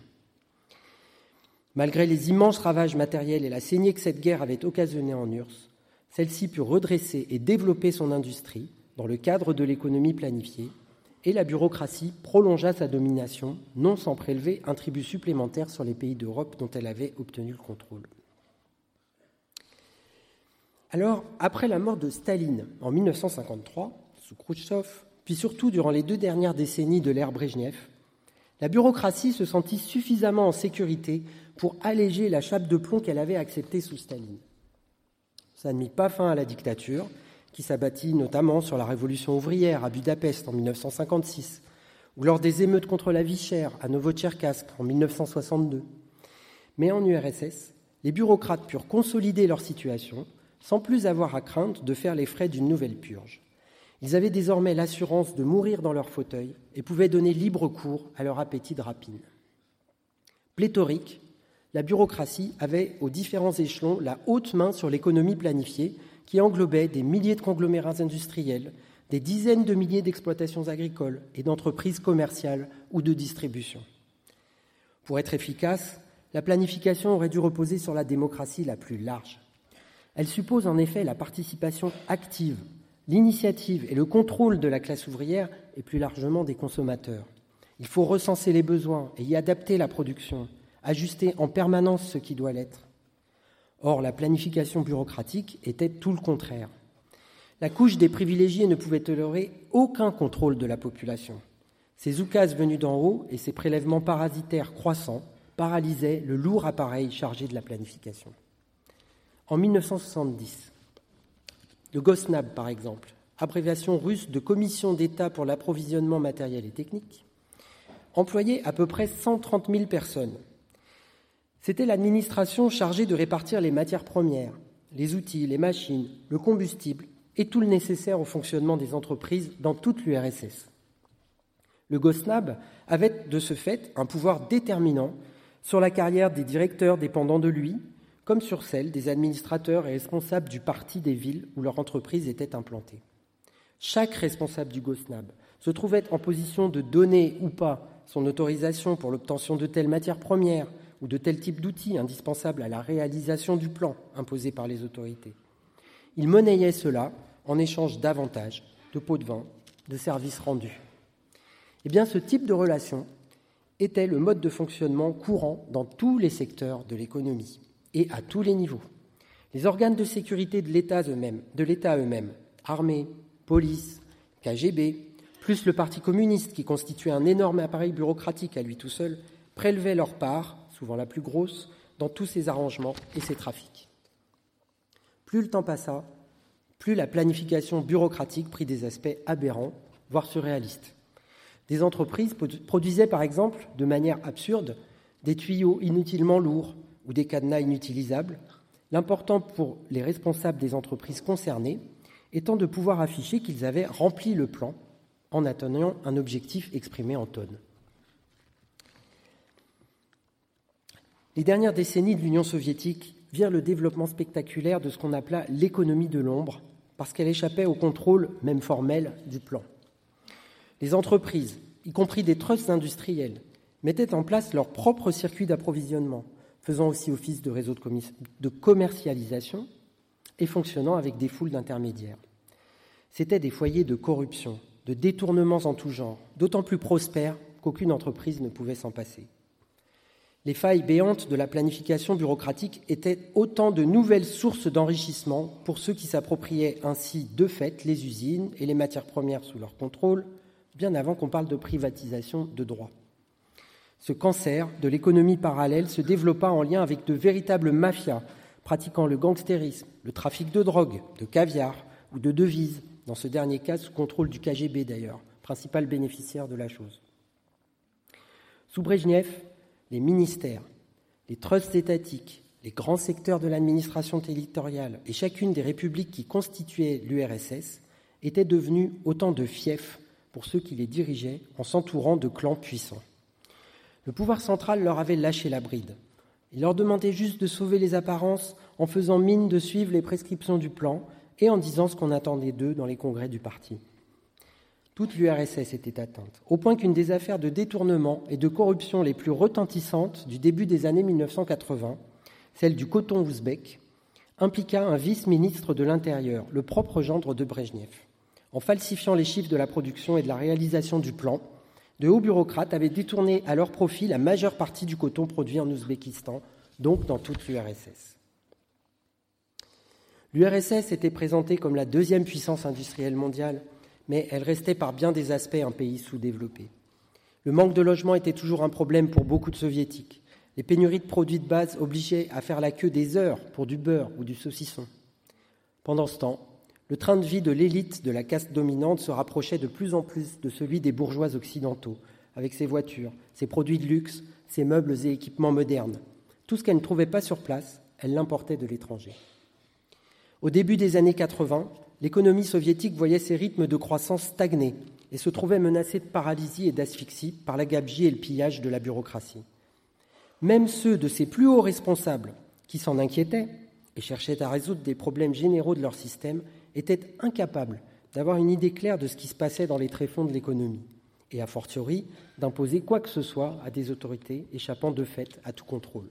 Malgré les immenses ravages matériels et la saignée que cette guerre avait occasionnée en URSS, celle-ci put redresser et développer son industrie dans le cadre de l'économie planifiée, et la bureaucratie prolongea sa domination, non sans prélever un tribut supplémentaire sur les pays d'Europe dont elle avait obtenu le contrôle. Alors, après la mort de Staline en 1953, sous Khrouchtchev, puis surtout durant les 2 dernières décennies de l'ère Brejnev, la bureaucratie se sentit suffisamment en sécurité pour alléger la chape de plomb qu'elle avait acceptée sous Staline. Ça ne mit pas fin à la dictature, qui s'abattit notamment sur la révolution ouvrière à Budapest en 1956, ou lors des émeutes contre la vie chère à Novotcherkassk en 1962. Mais en URSS, les bureaucrates purent consolider leur situation sans plus avoir à craindre de faire les frais d'une nouvelle purge. Ils avaient désormais l'assurance de mourir dans leur fauteuil et pouvaient donner libre cours à leur appétit de rapine. Pléthorique, la bureaucratie avait aux différents échelons la haute main sur l'économie planifiée qui englobait des milliers de conglomérats industriels, des dizaines de milliers d'exploitations agricoles et d'entreprises commerciales ou de distribution. Pour être efficace, la planification aurait dû reposer sur la démocratie la plus large. Elle suppose en effet la participation active, l'initiative et le contrôle de la classe ouvrière et plus largement des consommateurs. Il faut recenser les besoins et y adapter la production, ajuster en permanence ce qui doit l'être. Or, la planification bureaucratique était tout le contraire. La couche des privilégiés ne pouvait tolérer aucun contrôle de la population. Ces oukases venus d'en haut et ces prélèvements parasitaires croissants paralysaient le lourd appareil chargé de la planification. En 1970, le GOSNAB, par exemple, abréviation russe de Commission d'État pour l'approvisionnement matériel et technique, employait à peu près 130 000 personnes. C'était l'administration chargée de répartir les matières premières, les outils, les machines, le combustible et tout le nécessaire au fonctionnement des entreprises dans toute l'URSS. Le GOSNAB avait de ce fait un pouvoir déterminant sur la carrière des directeurs dépendant de lui, comme sur celle des administrateurs et responsables du parti des villes où leur entreprise était implantée. Chaque responsable du GOSNAB se trouvait en position de donner ou pas son autorisation pour l'obtention de telles matières premières ou de tel type d'outils indispensables à la réalisation du plan imposé par les autorités. Il monnayait cela en échange d'avantages, de pots de vin, de services rendus. Eh bien, ce type de relation était le mode de fonctionnement courant dans tous les secteurs de l'économie et à tous les niveaux. Les organes de sécurité de l'État eux-mêmes, armée, police, KGB, plus le Parti communiste qui constituait un énorme appareil bureaucratique à lui tout seul, prélevaient leur part, souvent la plus grosse, dans tous ces arrangements et ces trafics. Plus le temps passa, plus la planification bureaucratique prit des aspects aberrants, voire surréalistes. Des entreprises produisaient par exemple, de manière absurde, des tuyaux inutilement lourds ou des cadenas inutilisables, l'important pour les responsables des entreprises concernées étant de pouvoir afficher qu'ils avaient rempli le plan en atteignant un objectif exprimé en tonnes. Les dernières décennies de l'Union soviétique virent le développement spectaculaire de ce qu'on appela l'économie de l'ombre, parce qu'elle échappait au contrôle, même formel, du plan. Les entreprises, y compris des trusts industriels, mettaient en place leur propre circuit d'approvisionnement, faisant aussi office de réseau de commercialisation et fonctionnant avec des foules d'intermédiaires. C'étaient des foyers de corruption, de détournements en tout genre, d'autant plus prospères qu'aucune entreprise ne pouvait s'en passer. Les failles béantes de la planification bureaucratique étaient autant de nouvelles sources d'enrichissement pour ceux qui s'appropriaient ainsi de fait les usines et les matières premières sous leur contrôle, bien avant qu'on parle de privatisation de droits. Ce cancer de l'économie parallèle se développa en lien avec de véritables mafias pratiquant le gangstérisme, le trafic de drogue, de caviar ou de devises, dans ce dernier cas sous contrôle du KGB d'ailleurs, principal bénéficiaire de la chose. Sous Brejnev, les ministères, les trusts étatiques, les grands secteurs de l'administration territoriale et chacune des républiques qui constituaient l'URSS étaient devenus autant de fiefs pour ceux qui les dirigeaient en s'entourant de clans puissants. Le pouvoir central leur avait lâché la bride. Il leur demandait juste de sauver les apparences en faisant mine de suivre les prescriptions du plan et en disant ce qu'on attendait d'eux dans les congrès du parti. Toute l'URSS était atteinte, au point qu'une des affaires de détournement et de corruption les plus retentissantes du début des années 1980, celle du coton ouzbek, impliqua un vice-ministre de l'Intérieur, le propre gendre de Brejnev. En falsifiant les chiffres de la production et de la réalisation du plan, de hauts bureaucrates avaient détourné à leur profit la majeure partie du coton produit en Ouzbékistan, donc dans toute l'URSS. L'URSS était présentée comme la deuxième puissance industrielle mondiale, mais elle restait par bien des aspects un pays sous-développé. Le manque de logement était toujours un problème pour beaucoup de soviétiques. Les pénuries de produits de base obligeaient à faire la queue des heures pour du beurre ou du saucisson. Pendant ce temps, le train de vie de l'élite de la caste dominante se rapprochait de plus en plus de celui des bourgeois occidentaux, avec ses voitures, ses produits de luxe, ses meubles et équipements modernes. Tout ce qu'elle ne trouvait pas sur place, elle l'importait de l'étranger. Au début des années 80, l'économie soviétique voyait ses rythmes de croissance stagner et se trouvait menacée de paralysie et d'asphyxie par la gabegie et le pillage de la bureaucratie. Même ceux de ses plus hauts responsables, qui s'en inquiétaient et cherchaient à résoudre des problèmes généraux de leur système, étaient incapables d'avoir une idée claire de ce qui se passait dans les tréfonds de l'économie, et a fortiori d'imposer quoi que ce soit à des autorités échappant de fait à tout contrôle.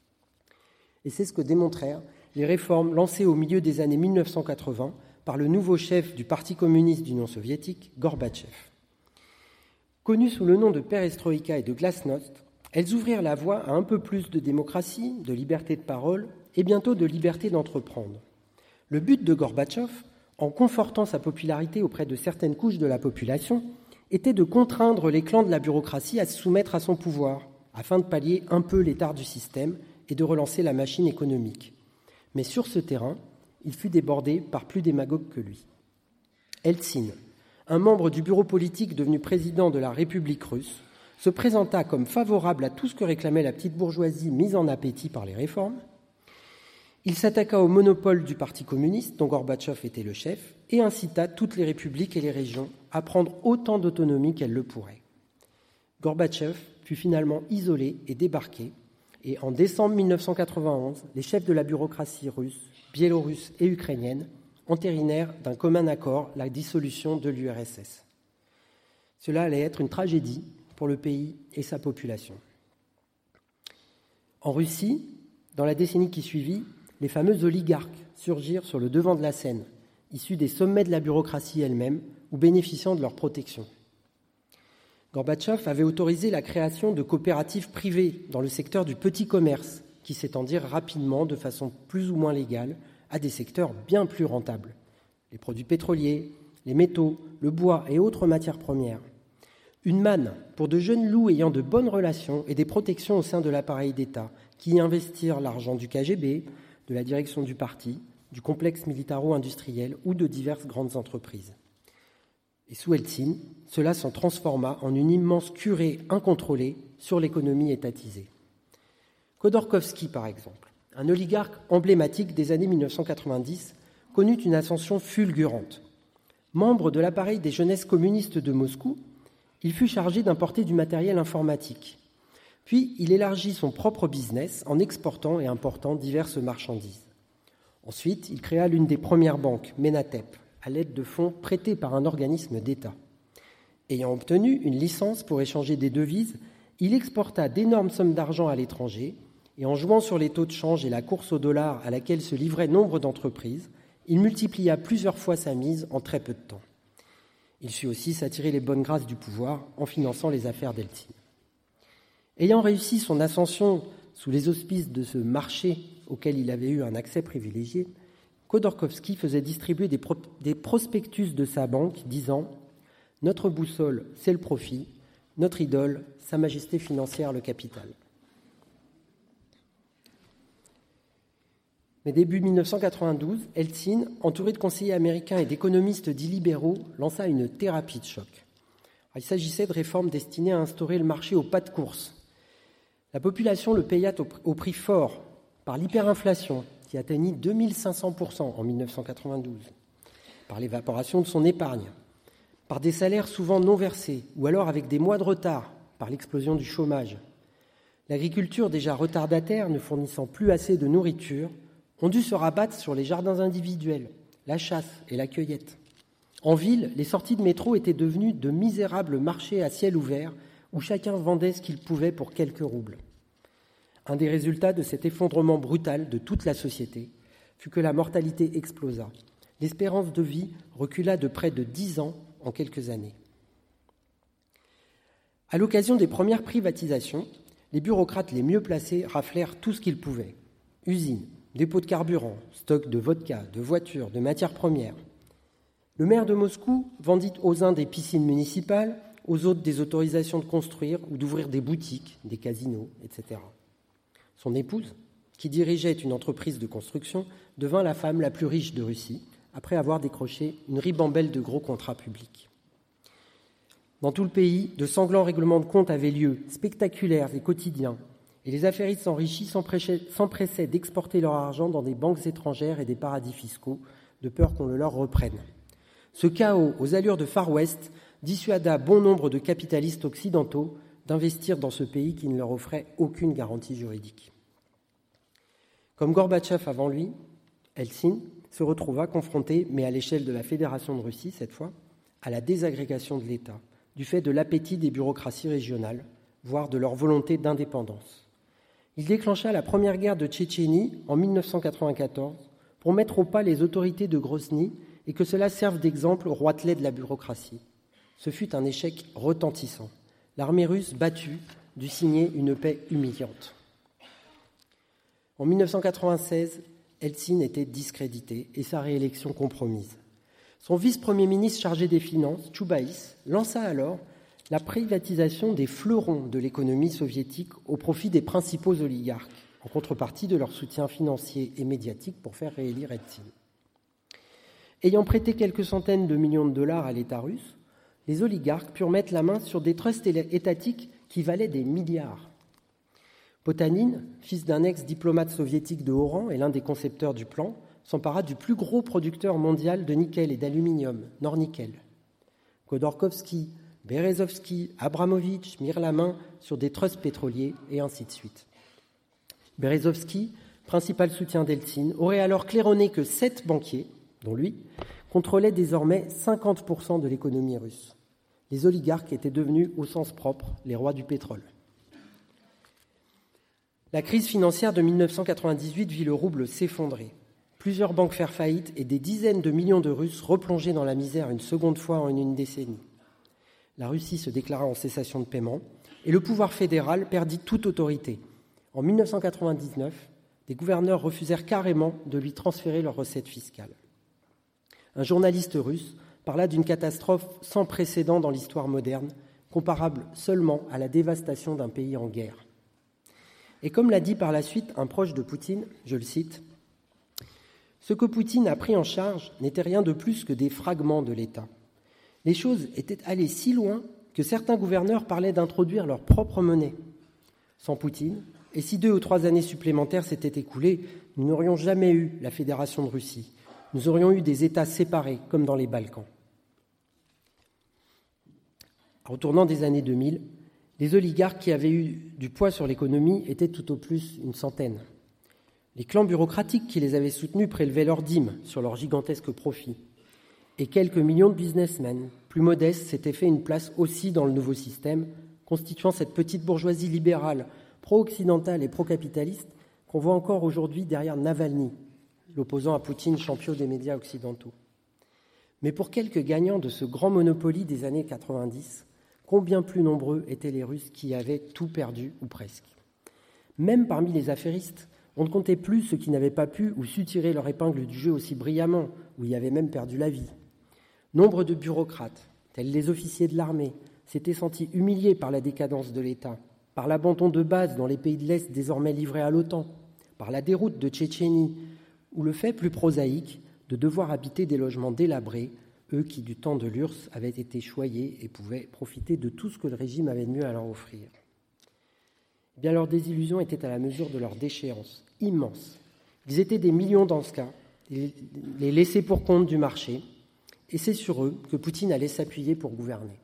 Et c'est ce que démontrèrent les réformes lancées au milieu des années 1980 par le nouveau chef du Parti communiste d'Union soviétique, Gorbatchev. Connues sous le nom de perestroïka et de glasnost, elles ouvrirent la voie à un peu plus de démocratie, de liberté de parole et bientôt de liberté d'entreprendre. Le but de Gorbatchev, en confortant sa popularité auprès de certaines couches de la population, était de contraindre les clans de la bureaucratie à se soumettre à son pouvoir, afin de pallier un peu l'étard du système et de relancer la machine économique. Mais sur ce terrain, il fut débordé par plus démagogues que lui. Eltsine, un membre du bureau politique devenu président de la République russe, se présenta comme favorable à tout ce que réclamait la petite bourgeoisie mise en appétit par les réformes. Il s'attaqua au monopole du Parti communiste, dont Gorbatchev était le chef, et incita toutes les républiques et les régions à prendre autant d'autonomie qu'elles le pourraient. Gorbatchev fut finalement isolé et débarqué, et en décembre 1991, les chefs de la bureaucratie russe, biélorusse et ukrainienne entérinèrent d'un commun accord la dissolution de l'URSS. Cela allait être une tragédie pour le pays et sa population. En Russie, dans la décennie qui suivit, les fameux oligarques surgirent sur le devant de la scène, issus des sommets de la bureaucratie elle-même ou bénéficiant de leur protection. Gorbatchev avait autorisé la création de coopératives privées dans le secteur du petit commerce, qui s'étendirent rapidement, de façon plus ou moins légale, à des secteurs bien plus rentables. Les produits pétroliers, les métaux, le bois et autres matières premières. Une manne pour de jeunes loups ayant de bonnes relations et des protections au sein de l'appareil d'État, qui investirent l'argent du KGB, de la direction du parti, du complexe militaro-industriel ou de diverses grandes entreprises. Et sous Eltsine, cela s'en transforma en une immense curée incontrôlée sur l'économie étatisée. Khodorkovsky, par exemple, un oligarque emblématique des années 1990, connut une ascension fulgurante. Membre de l'appareil des jeunesses communistes de Moscou, il fut chargé d'importer du matériel informatique. Puis, il élargit son propre business en exportant et important diverses marchandises. Ensuite, il créa l'une des premières banques, Menatep, à l'aide de fonds prêtés par un organisme d'État. Ayant obtenu une licence pour échanger des devises, il exporta d'énormes sommes d'argent à l'étranger et en jouant sur les taux de change et la course au dollar à laquelle se livraient nombre d'entreprises, il multiplia plusieurs fois sa mise en très peu de temps. Il sut aussi s'attirer les bonnes grâces du pouvoir en finançant les affaires d'Eltsine. Ayant réussi son ascension sous les auspices de ce marché auquel il avait eu un accès privilégié, Khodorkovsky faisait distribuer des prospectus de sa banque disant « Notre boussole, c'est le profit. Notre idole, Sa Majesté financière, le capital. » Mais début 1992, Eltsine, entouré de conseillers américains et d'économistes dits libéraux, lança une thérapie de choc. Il s'agissait de réformes destinées à instaurer le marché au pas de course. La population le paya au prix fort par l'hyperinflation qui atteignit 2500% en 1992, par l'évaporation de son épargne, par des salaires souvent non versés ou alors avec des mois de retard, par l'explosion du chômage. L'agriculture déjà retardataire, ne fournissant plus assez de nourriture, ont dû se rabattre sur les jardins individuels, la chasse et la cueillette. En ville, les sorties de métro étaient devenues de misérables marchés à ciel ouvert où chacun vendait ce qu'il pouvait pour quelques roubles. Un des résultats de cet effondrement brutal de toute la société fut que la mortalité explosa. L'espérance de vie recula de près de 10 ans en quelques années. À l'occasion des premières privatisations, les bureaucrates les mieux placés raflèrent tout ce qu'ils pouvaient. Usines, dépôts de carburant, stocks de vodka, de voitures, de matières premières. Le maire de Moscou vendit aux uns des piscines municipales, aux autres des autorisations de construire ou d'ouvrir des boutiques, des casinos, etc. Son épouse, qui dirigeait une entreprise de construction, devint la femme la plus riche de Russie, après avoir décroché une ribambelle de gros contrats publics. Dans tout le pays, de sanglants règlements de comptes avaient lieu, spectaculaires et quotidiens, et les affairistes enrichis s'empressaient d'exporter leur argent dans des banques étrangères et des paradis fiscaux, de peur qu'on le leur reprenne. Ce chaos aux allures de Far West dissuada bon nombre de capitalistes occidentaux d'investir dans ce pays qui ne leur offrait aucune garantie juridique. Comme Gorbatchev avant lui, Eltsine se retrouva confronté, mais à l'échelle de la Fédération de Russie cette fois, à la désagrégation de l'État, du fait de l'appétit des bureaucraties régionales, voire de leur volonté d'indépendance. Il déclencha la première guerre de Tchétchénie en 1994 pour mettre au pas les autorités de Grozny et que cela serve d'exemple au roitelet de la bureaucratie. Ce fut un échec retentissant. L'armée russe, battue, dut signer une paix humiliante. En 1996, Eltsine était discrédité et sa réélection compromise. Son vice-premier ministre chargé des Finances, Choubaïs, lança alors la privatisation des fleurons de l'économie soviétique au profit des principaux oligarques, en contrepartie de leur soutien financier et médiatique pour faire réélire Eltsine. Ayant prêté quelques centaines de millions de dollars à l'État russe, les oligarques purent mettre la main sur des trusts étatiques qui valaient des milliards. Potanin, fils d'un ex-diplomate soviétique de haut rang et l'un des concepteurs du plan, s'empara du plus gros producteur mondial de nickel et d'aluminium, Nornickel. Khodorkovsky, Berezovsky, Abramovitch mirent la main sur des trusts pétroliers et ainsi de suite. Berezovsky, principal soutien d'Eltsine, aurait alors claironné que 7 banquiers, dont lui, contrôlaient désormais 50% de l'économie russe. Les oligarques étaient devenus, au sens propre, les rois du pétrole. La crise financière de 1998 vit le rouble s'effondrer. Plusieurs banques faire faillite et des dizaines de millions de Russes replongés dans la misère une seconde fois en une décennie. La Russie se déclara en cessation de paiement et le pouvoir fédéral perdit toute autorité. En 1999, des gouverneurs refusèrent carrément de lui transférer leurs recettes fiscales. Un journaliste russe parla d'une catastrophe sans précédent dans l'histoire moderne, comparable seulement à la dévastation d'un pays en guerre. Et comme l'a dit par la suite un proche de Poutine, je le cite, « Ce que Poutine a pris en charge n'était rien de plus que des fragments de l'État. Les choses étaient allées si loin que certains gouverneurs parlaient d'introduire leur propre monnaie. Sans Poutine, et si 2 ou 3 années supplémentaires s'étaient écoulées, nous n'aurions jamais eu la Fédération de Russie. Nous aurions eu des États séparés, comme dans les Balkans. » Au tournant des années 2000, les oligarques qui avaient eu du poids sur l'économie étaient tout au plus une centaine. Les clans bureaucratiques qui les avaient soutenus prélevaient leurs dîmes sur leurs gigantesques profits. Et quelques millions de businessmen, plus modestes, s'étaient fait une place aussi dans le nouveau système, constituant cette petite bourgeoisie libérale, pro-occidentale et pro-capitaliste qu'on voit encore aujourd'hui derrière Navalny, l'opposant à Poutine, champion des médias occidentaux. Mais pour quelques gagnants de ce grand Monopoly des années 90, combien plus nombreux étaient les Russes qui avaient tout perdu, ou presque. Même parmi les affairistes, on ne comptait plus ceux qui n'avaient pas pu ou su tirer leur épingle du jeu aussi brillamment, ou y avaient même perdu la vie. Nombre de bureaucrates, tels les officiers de l'armée, s'étaient sentis humiliés par la décadence de l'État, par l'abandon de bases dans les pays de l'Est désormais livrés à l'OTAN, par la déroute de Tchétchénie, ou le fait plus prosaïque de devoir habiter des logements délabrés, eux qui, du temps de l'URSS, avaient été choyés et pouvaient profiter de tout ce que le régime avait de mieux à leur offrir. Eh bien, leur désillusion était à la mesure de leur déchéance, immense. Ils étaient des millions dans ce cas, les laissés pour compte du marché, et c'est sur eux que Poutine allait s'appuyer pour gouverner.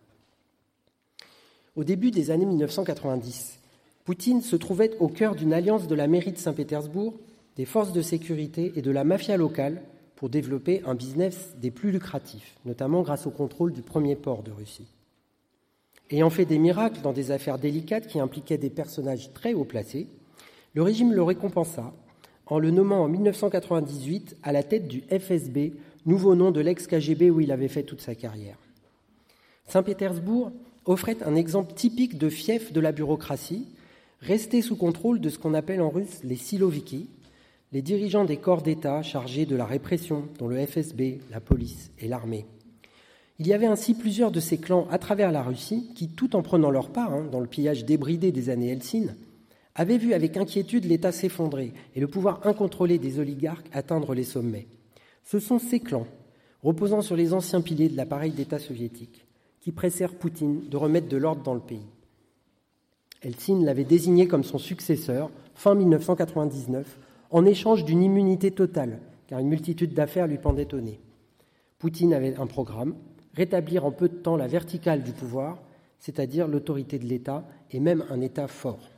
Au début des années 1990, Poutine se trouvait au cœur d'une alliance de la mairie de Saint-Pétersbourg, des forces de sécurité et de la mafia locale pour développer un business des plus lucratifs, notamment grâce au contrôle du premier port de Russie. Ayant fait des miracles dans des affaires délicates qui impliquaient des personnages très haut placés, le régime le récompensa en le nommant en 1998 à la tête du FSB, nouveau nom de l'ex-KGB où il avait fait toute sa carrière. Saint-Pétersbourg offrait un exemple typique de fief de la bureaucratie, resté sous contrôle de ce qu'on appelle en russe les siloviki, les dirigeants des corps d'État chargés de la répression, dont le FSB, la police et l'armée. Il y avait ainsi plusieurs de ces clans à travers la Russie qui, tout en prenant leur part dans le pillage débridé des années Helsinki, avaient vu avec inquiétude l'État s'effondrer et le pouvoir incontrôlé des oligarques atteindre les sommets. Ce sont ces clans, reposant sur les anciens piliers de l'appareil d'État soviétique, qui pressèrent Poutine de remettre de l'ordre dans le pays. Helsinki l'avait désigné comme son successeur, fin 1999, en échange d'une immunité totale, car une multitude d'affaires lui pendait au nez. Poutine avait un programme, rétablir en peu de temps la verticale du pouvoir, c'est-à-dire l'autorité de l'État, et même un État fort.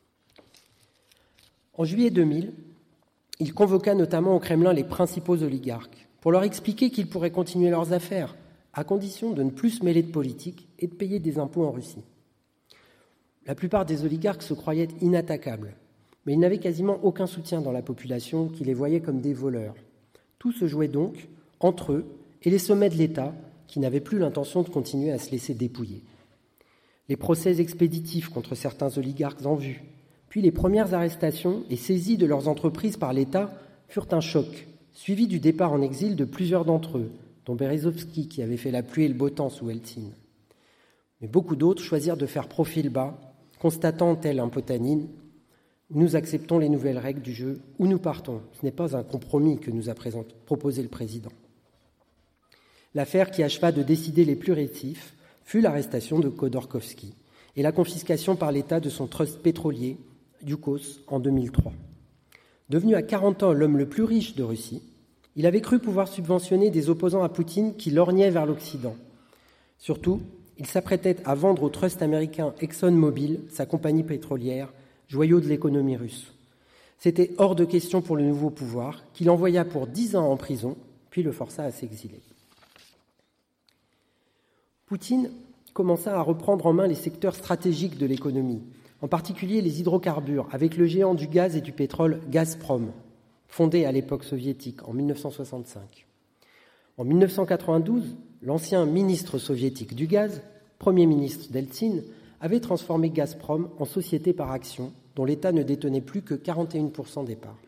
En juillet 2000, il convoqua notamment au Kremlin les principaux oligarques pour leur expliquer qu'ils pourraient continuer leurs affaires, à condition de ne plus se mêler de politique et de payer des impôts en Russie. La plupart des oligarques se croyaient inattaquables, mais ils n'avaient quasiment aucun soutien dans la population qui les voyait comme des voleurs. Tout se jouait donc entre eux et les sommets de l'État qui n'avaient plus l'intention de continuer à se laisser dépouiller. Les procès expéditifs contre certains oligarques en vue, puis les premières arrestations et saisies de leurs entreprises par l'État furent un choc, suivi du départ en exil de plusieurs d'entre eux, dont Berezovski qui avait fait la pluie et le beau temps sous Helsinki. Mais beaucoup d'autres choisirent de faire profil bas, constatant tel un Potanine « Nous acceptons les nouvelles règles du jeu ou nous partons. Ce n'est pas un compromis que nous a proposé le président. » L'affaire qui acheva de décider les plus rétifs fut l'arrestation de Khodorkovsky et la confiscation par l'État de son trust pétrolier, Yukos, en 2003. Devenu à 40 ans l'homme le plus riche de Russie, il avait cru pouvoir subventionner des opposants à Poutine qui lorgnaient vers l'Occident. Surtout, il s'apprêtait à vendre au trust américain ExxonMobil, sa compagnie pétrolière, joyau de l'économie russe. C'était hors de question pour le nouveau pouvoir, qui l'envoya pour 10 ans en prison, puis le força à s'exiler. Poutine commença à reprendre en main les secteurs stratégiques de l'économie, en particulier les hydrocarbures, avec le géant du gaz et du pétrole Gazprom, fondé à l'époque soviétique en 1965. En 1992, l'ancien ministre soviétique du gaz, Premier ministre Eltsine, avait transformé Gazprom en société par actions dont l'État ne détenait plus que 41% des parts.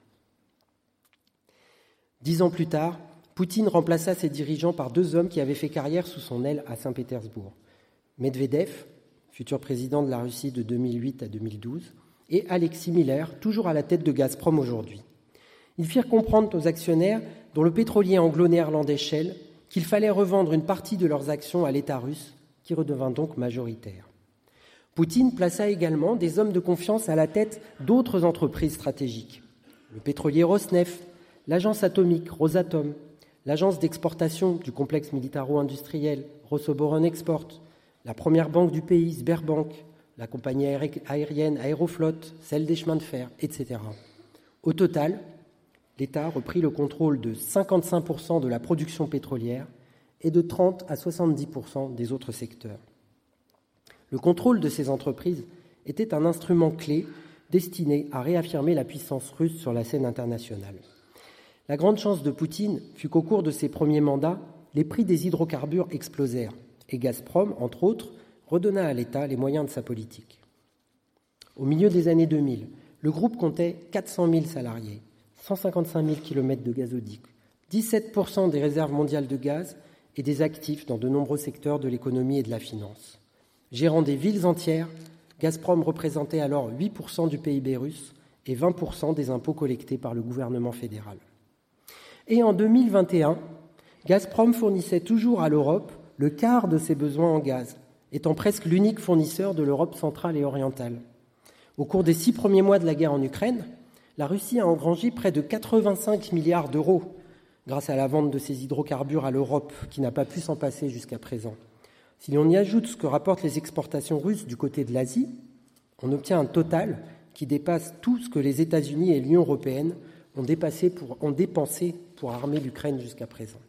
10 ans plus tard, Poutine remplaça ses dirigeants par 2 hommes qui avaient fait carrière sous son aile à Saint-Pétersbourg. Medvedev, futur président de la Russie de 2008 à 2012, et Alexis Miller, toujours à la tête de Gazprom aujourd'hui. Ils firent comprendre aux actionnaires, dont le pétrolier anglo-néerlandais Shell, qu'il fallait revendre une partie de leurs actions à l'État russe, qui redevint donc majoritaire. Poutine plaça également des hommes de confiance à la tête d'autres entreprises stratégiques. Le pétrolier Rosneft, l'agence atomique Rosatom, l'agence d'exportation du complexe militaro-industriel Rosoboron Export, la première banque du pays, Sberbank, la compagnie aérienne Aeroflot, celle des chemins de fer, etc. Au total, l'État reprit le contrôle de 55% de la production pétrolière et de 30 à 70% des autres secteurs. Le contrôle de ces entreprises était un instrument clé destiné à réaffirmer la puissance russe sur la scène internationale. La grande chance de Poutine fut qu'au cours de ses premiers mandats, les prix des hydrocarbures explosèrent et Gazprom, entre autres, redonna à l'État les moyens de sa politique. Au milieu des années 2000, le groupe comptait 400 000 salariés, 155 000 km de gazoducs, 17% des réserves mondiales de gaz et des actifs dans de nombreux secteurs de l'économie et de la finance. Gérant des villes entières, Gazprom représentait alors 8% du PIB russe et 20% des impôts collectés par le gouvernement fédéral. Et en 2021, Gazprom fournissait toujours à l'Europe le quart de ses besoins en gaz, étant presque l'unique fournisseur de l'Europe centrale et orientale. Au cours des 6 premiers mois de la guerre en Ukraine, la Russie a engrangé près de 85 milliards d'euros grâce à la vente de ses hydrocarbures à l'Europe, qui n'a pas pu s'en passer jusqu'à présent. Si l'on y ajoute ce que rapportent les exportations russes du côté de l'Asie, on obtient un total qui dépasse tout ce que les États-Unis et l'Union européenne ont dépensé pour armer l'Ukraine jusqu'à présent.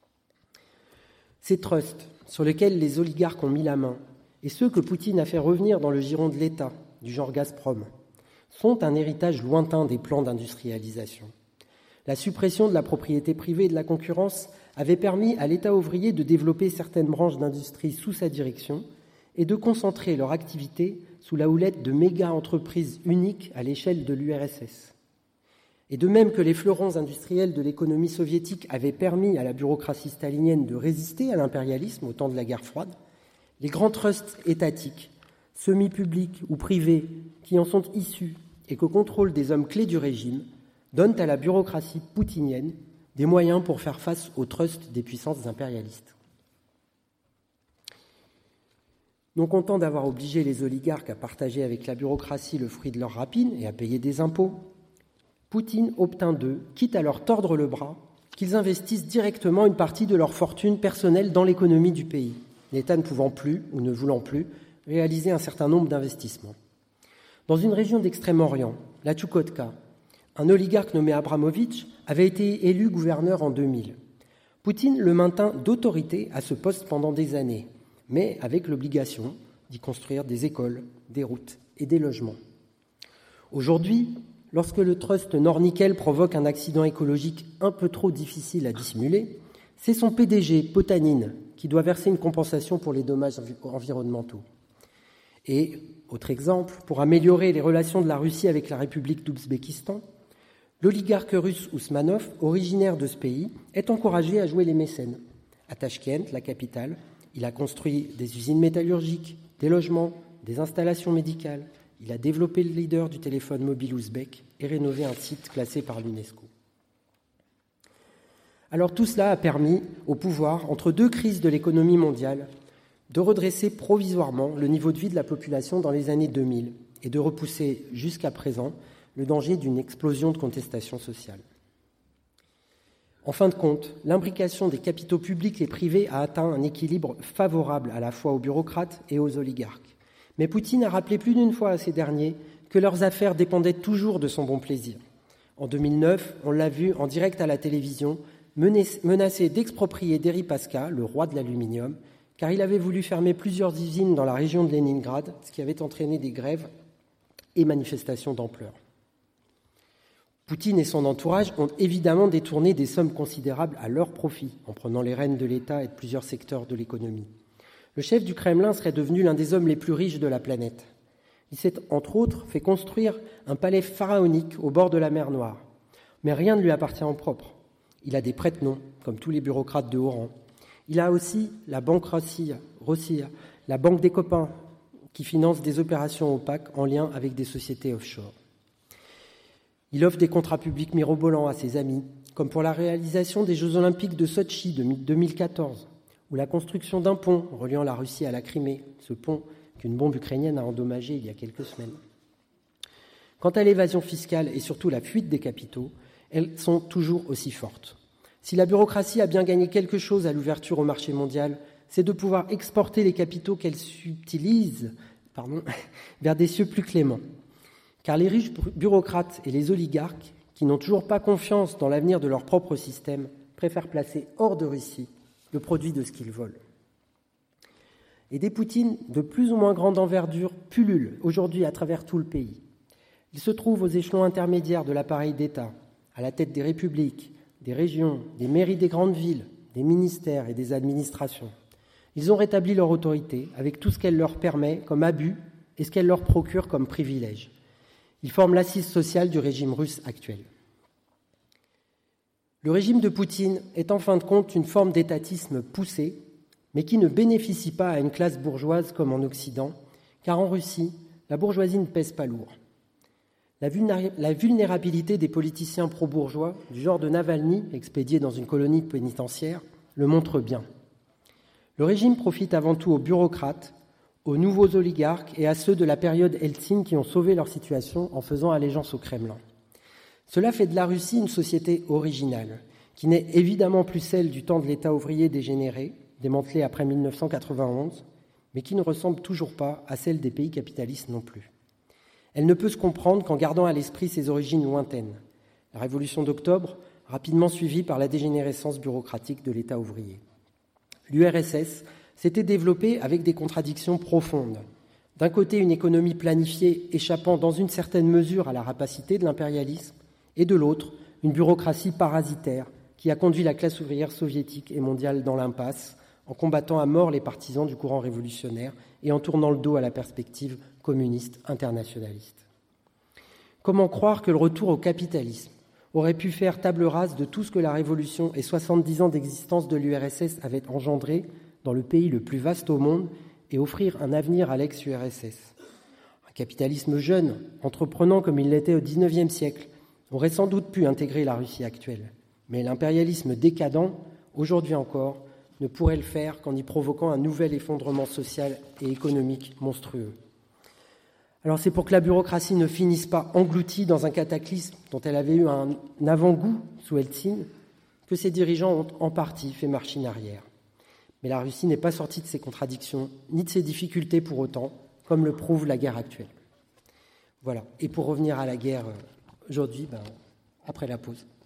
Ces trusts sur lesquels les oligarques ont mis la main et ceux que Poutine a fait revenir dans le giron de l'État, du genre Gazprom, sont un héritage lointain des plans d'industrialisation. La suppression de la propriété privée et de la concurrence avait permis à l'État ouvrier de développer certaines branches d'industrie sous sa direction et de concentrer leur activité sous la houlette de méga-entreprises uniques à l'échelle de l'URSS. Et de même que les fleurons industriels de l'économie soviétique avaient permis à la bureaucratie stalinienne de résister à l'impérialisme au temps de la guerre froide, les grands trusts étatiques, semi-publics ou privés, qui en sont issus et que contrôlent des hommes clés du régime, donnent à la bureaucratie poutinienne des moyens pour faire face aux trusts des puissances impérialistes. Non content d'avoir obligé les oligarques à partager avec la bureaucratie le fruit de leur rapine et à payer des impôts, Poutine obtint d'eux, quitte à leur tordre le bras, qu'ils investissent directement une partie de leur fortune personnelle dans l'économie du pays, l'État ne pouvant plus, ou ne voulant plus, réaliser un certain nombre d'investissements. Dans une région d'Extrême-Orient, la Tchoukotka, un oligarque nommé Abramovitch avait été élu gouverneur en 2000. Poutine le maintint d'autorité à ce poste pendant des années, mais avec l'obligation d'y construire des écoles, des routes et des logements. Aujourd'hui, lorsque le trust Nornickel provoque un accident écologique un peu trop difficile à dissimuler, c'est son PDG, Potanin, qui doit verser une compensation pour les dommages environnementaux. Et, autre exemple, pour améliorer les relations de la Russie avec la République d'Ouzbékistan, l'oligarque russe Ousmanov, originaire de ce pays, est encouragé à jouer les mécènes. À Tachkent, la capitale, il a construit des usines métallurgiques, des logements, des installations médicales. Il a développé le leader du téléphone mobile ouzbek et rénové un site classé par l'UNESCO. Alors tout cela a permis au pouvoir, entre 2 crises de l'économie mondiale, de redresser provisoirement le niveau de vie de la population dans les années 2000 et de repousser jusqu'à présent le danger d'une explosion de contestation sociale. En fin de compte, l'imbrication des capitaux publics et privés a atteint un équilibre favorable à la fois aux bureaucrates et aux oligarques. Mais Poutine a rappelé plus d'une fois à ces derniers que leurs affaires dépendaient toujours de son bon plaisir. En 2009, on l'a vu en direct à la télévision, menacer d'exproprier Deripaska, le roi de l'aluminium, car il avait voulu fermer plusieurs usines dans la région de Leningrad, ce qui avait entraîné des grèves et manifestations d'ampleur. Poutine et son entourage ont évidemment détourné des sommes considérables à leur profit, en prenant les rênes de l'État et de plusieurs secteurs de l'économie. Le chef du Kremlin serait devenu l'un des hommes les plus riches de la planète. Il s'est, entre autres, fait construire un palais pharaonique au bord de la mer Noire. Mais rien ne lui appartient en propre. Il a des prête-noms, comme tous les bureaucrates de haut rang. Il a aussi la banque Rossiya, la banque des copains, qui finance des opérations opaques en lien avec des sociétés offshore. Il offre des contrats publics mirobolants à ses amis, comme pour la réalisation des Jeux Olympiques de Sotchi de 2014, ou la construction d'un pont reliant la Russie à la Crimée, ce pont qu'une bombe ukrainienne a endommagé il y a quelques semaines. Quant à l'évasion fiscale et surtout la fuite des capitaux, elles sont toujours aussi fortes. Si la bureaucratie a bien gagné quelque chose à l'ouverture au marché mondial, c'est de pouvoir exporter les capitaux qu'elle subtilise vers des cieux plus cléments. Car les riches bureaucrates et les oligarques, qui n'ont toujours pas confiance dans l'avenir de leur propre système, préfèrent placer hors de Russie le produit de ce qu'ils volent. Et des Poutines de plus ou moins grande envergure pullulent aujourd'hui à travers tout le pays. Ils se trouvent aux échelons intermédiaires de l'appareil d'État, à la tête des républiques, des régions, des mairies des grandes villes, des ministères et des administrations. Ils ont rétabli leur autorité avec tout ce qu'elle leur permet comme abus et ce qu'elle leur procure comme privilège. Ils forment l'assise sociale du régime russe actuel. Le régime de Poutine est en fin de compte une forme d'étatisme poussé, mais qui ne bénéficie pas à une classe bourgeoise comme en Occident, car en Russie, la bourgeoisie ne pèse pas lourd. La vulnérabilité des politiciens pro-bourgeois, du genre de Navalny, expédié dans une colonie pénitentiaire, le montre bien. Le régime profite avant tout aux bureaucrates, aux nouveaux oligarques et à ceux de la période Eltsine qui ont sauvé leur situation en faisant allégeance au Kremlin. Cela fait de la Russie une société originale, qui n'est évidemment plus celle du temps de l'État ouvrier dégénéré, démantelé après 1991, mais qui ne ressemble toujours pas à celle des pays capitalistes non plus. Elle ne peut se comprendre qu'en gardant à l'esprit ses origines lointaines. La révolution d'octobre, rapidement suivie par la dégénérescence bureaucratique de l'État ouvrier. L'URSS s'était développée avec des contradictions profondes. D'un côté, une économie planifiée échappant dans une certaine mesure à la rapacité de l'impérialisme, et de l'autre, une bureaucratie parasitaire qui a conduit la classe ouvrière soviétique et mondiale dans l'impasse, en combattant à mort les partisans du courant révolutionnaire et en tournant le dos à la perspective communiste internationaliste. Comment croire que le retour au capitalisme aurait pu faire table rase de tout ce que la Révolution et 70 ans d'existence de l'URSS avaient engendré dans le pays le plus vaste au monde et offrir un avenir à l'ex-URSS. Un capitalisme jeune, entreprenant comme il l'était au XIXe siècle, aurait sans doute pu intégrer la Russie actuelle. Mais l'impérialisme décadent, aujourd'hui encore, ne pourrait le faire qu'en y provoquant un nouvel effondrement social et économique monstrueux. Alors c'est pour que la bureaucratie ne finisse pas engloutie dans un cataclysme dont elle avait eu un avant-goût sous Eltsine que ses dirigeants ont en partie fait machine arrière. Mais la Russie n'est pas sortie de ses contradictions, ni de ses difficultés pour autant, comme le prouve la guerre actuelle. Voilà. Et pour revenir à la guerre aujourd'hui, après la pause.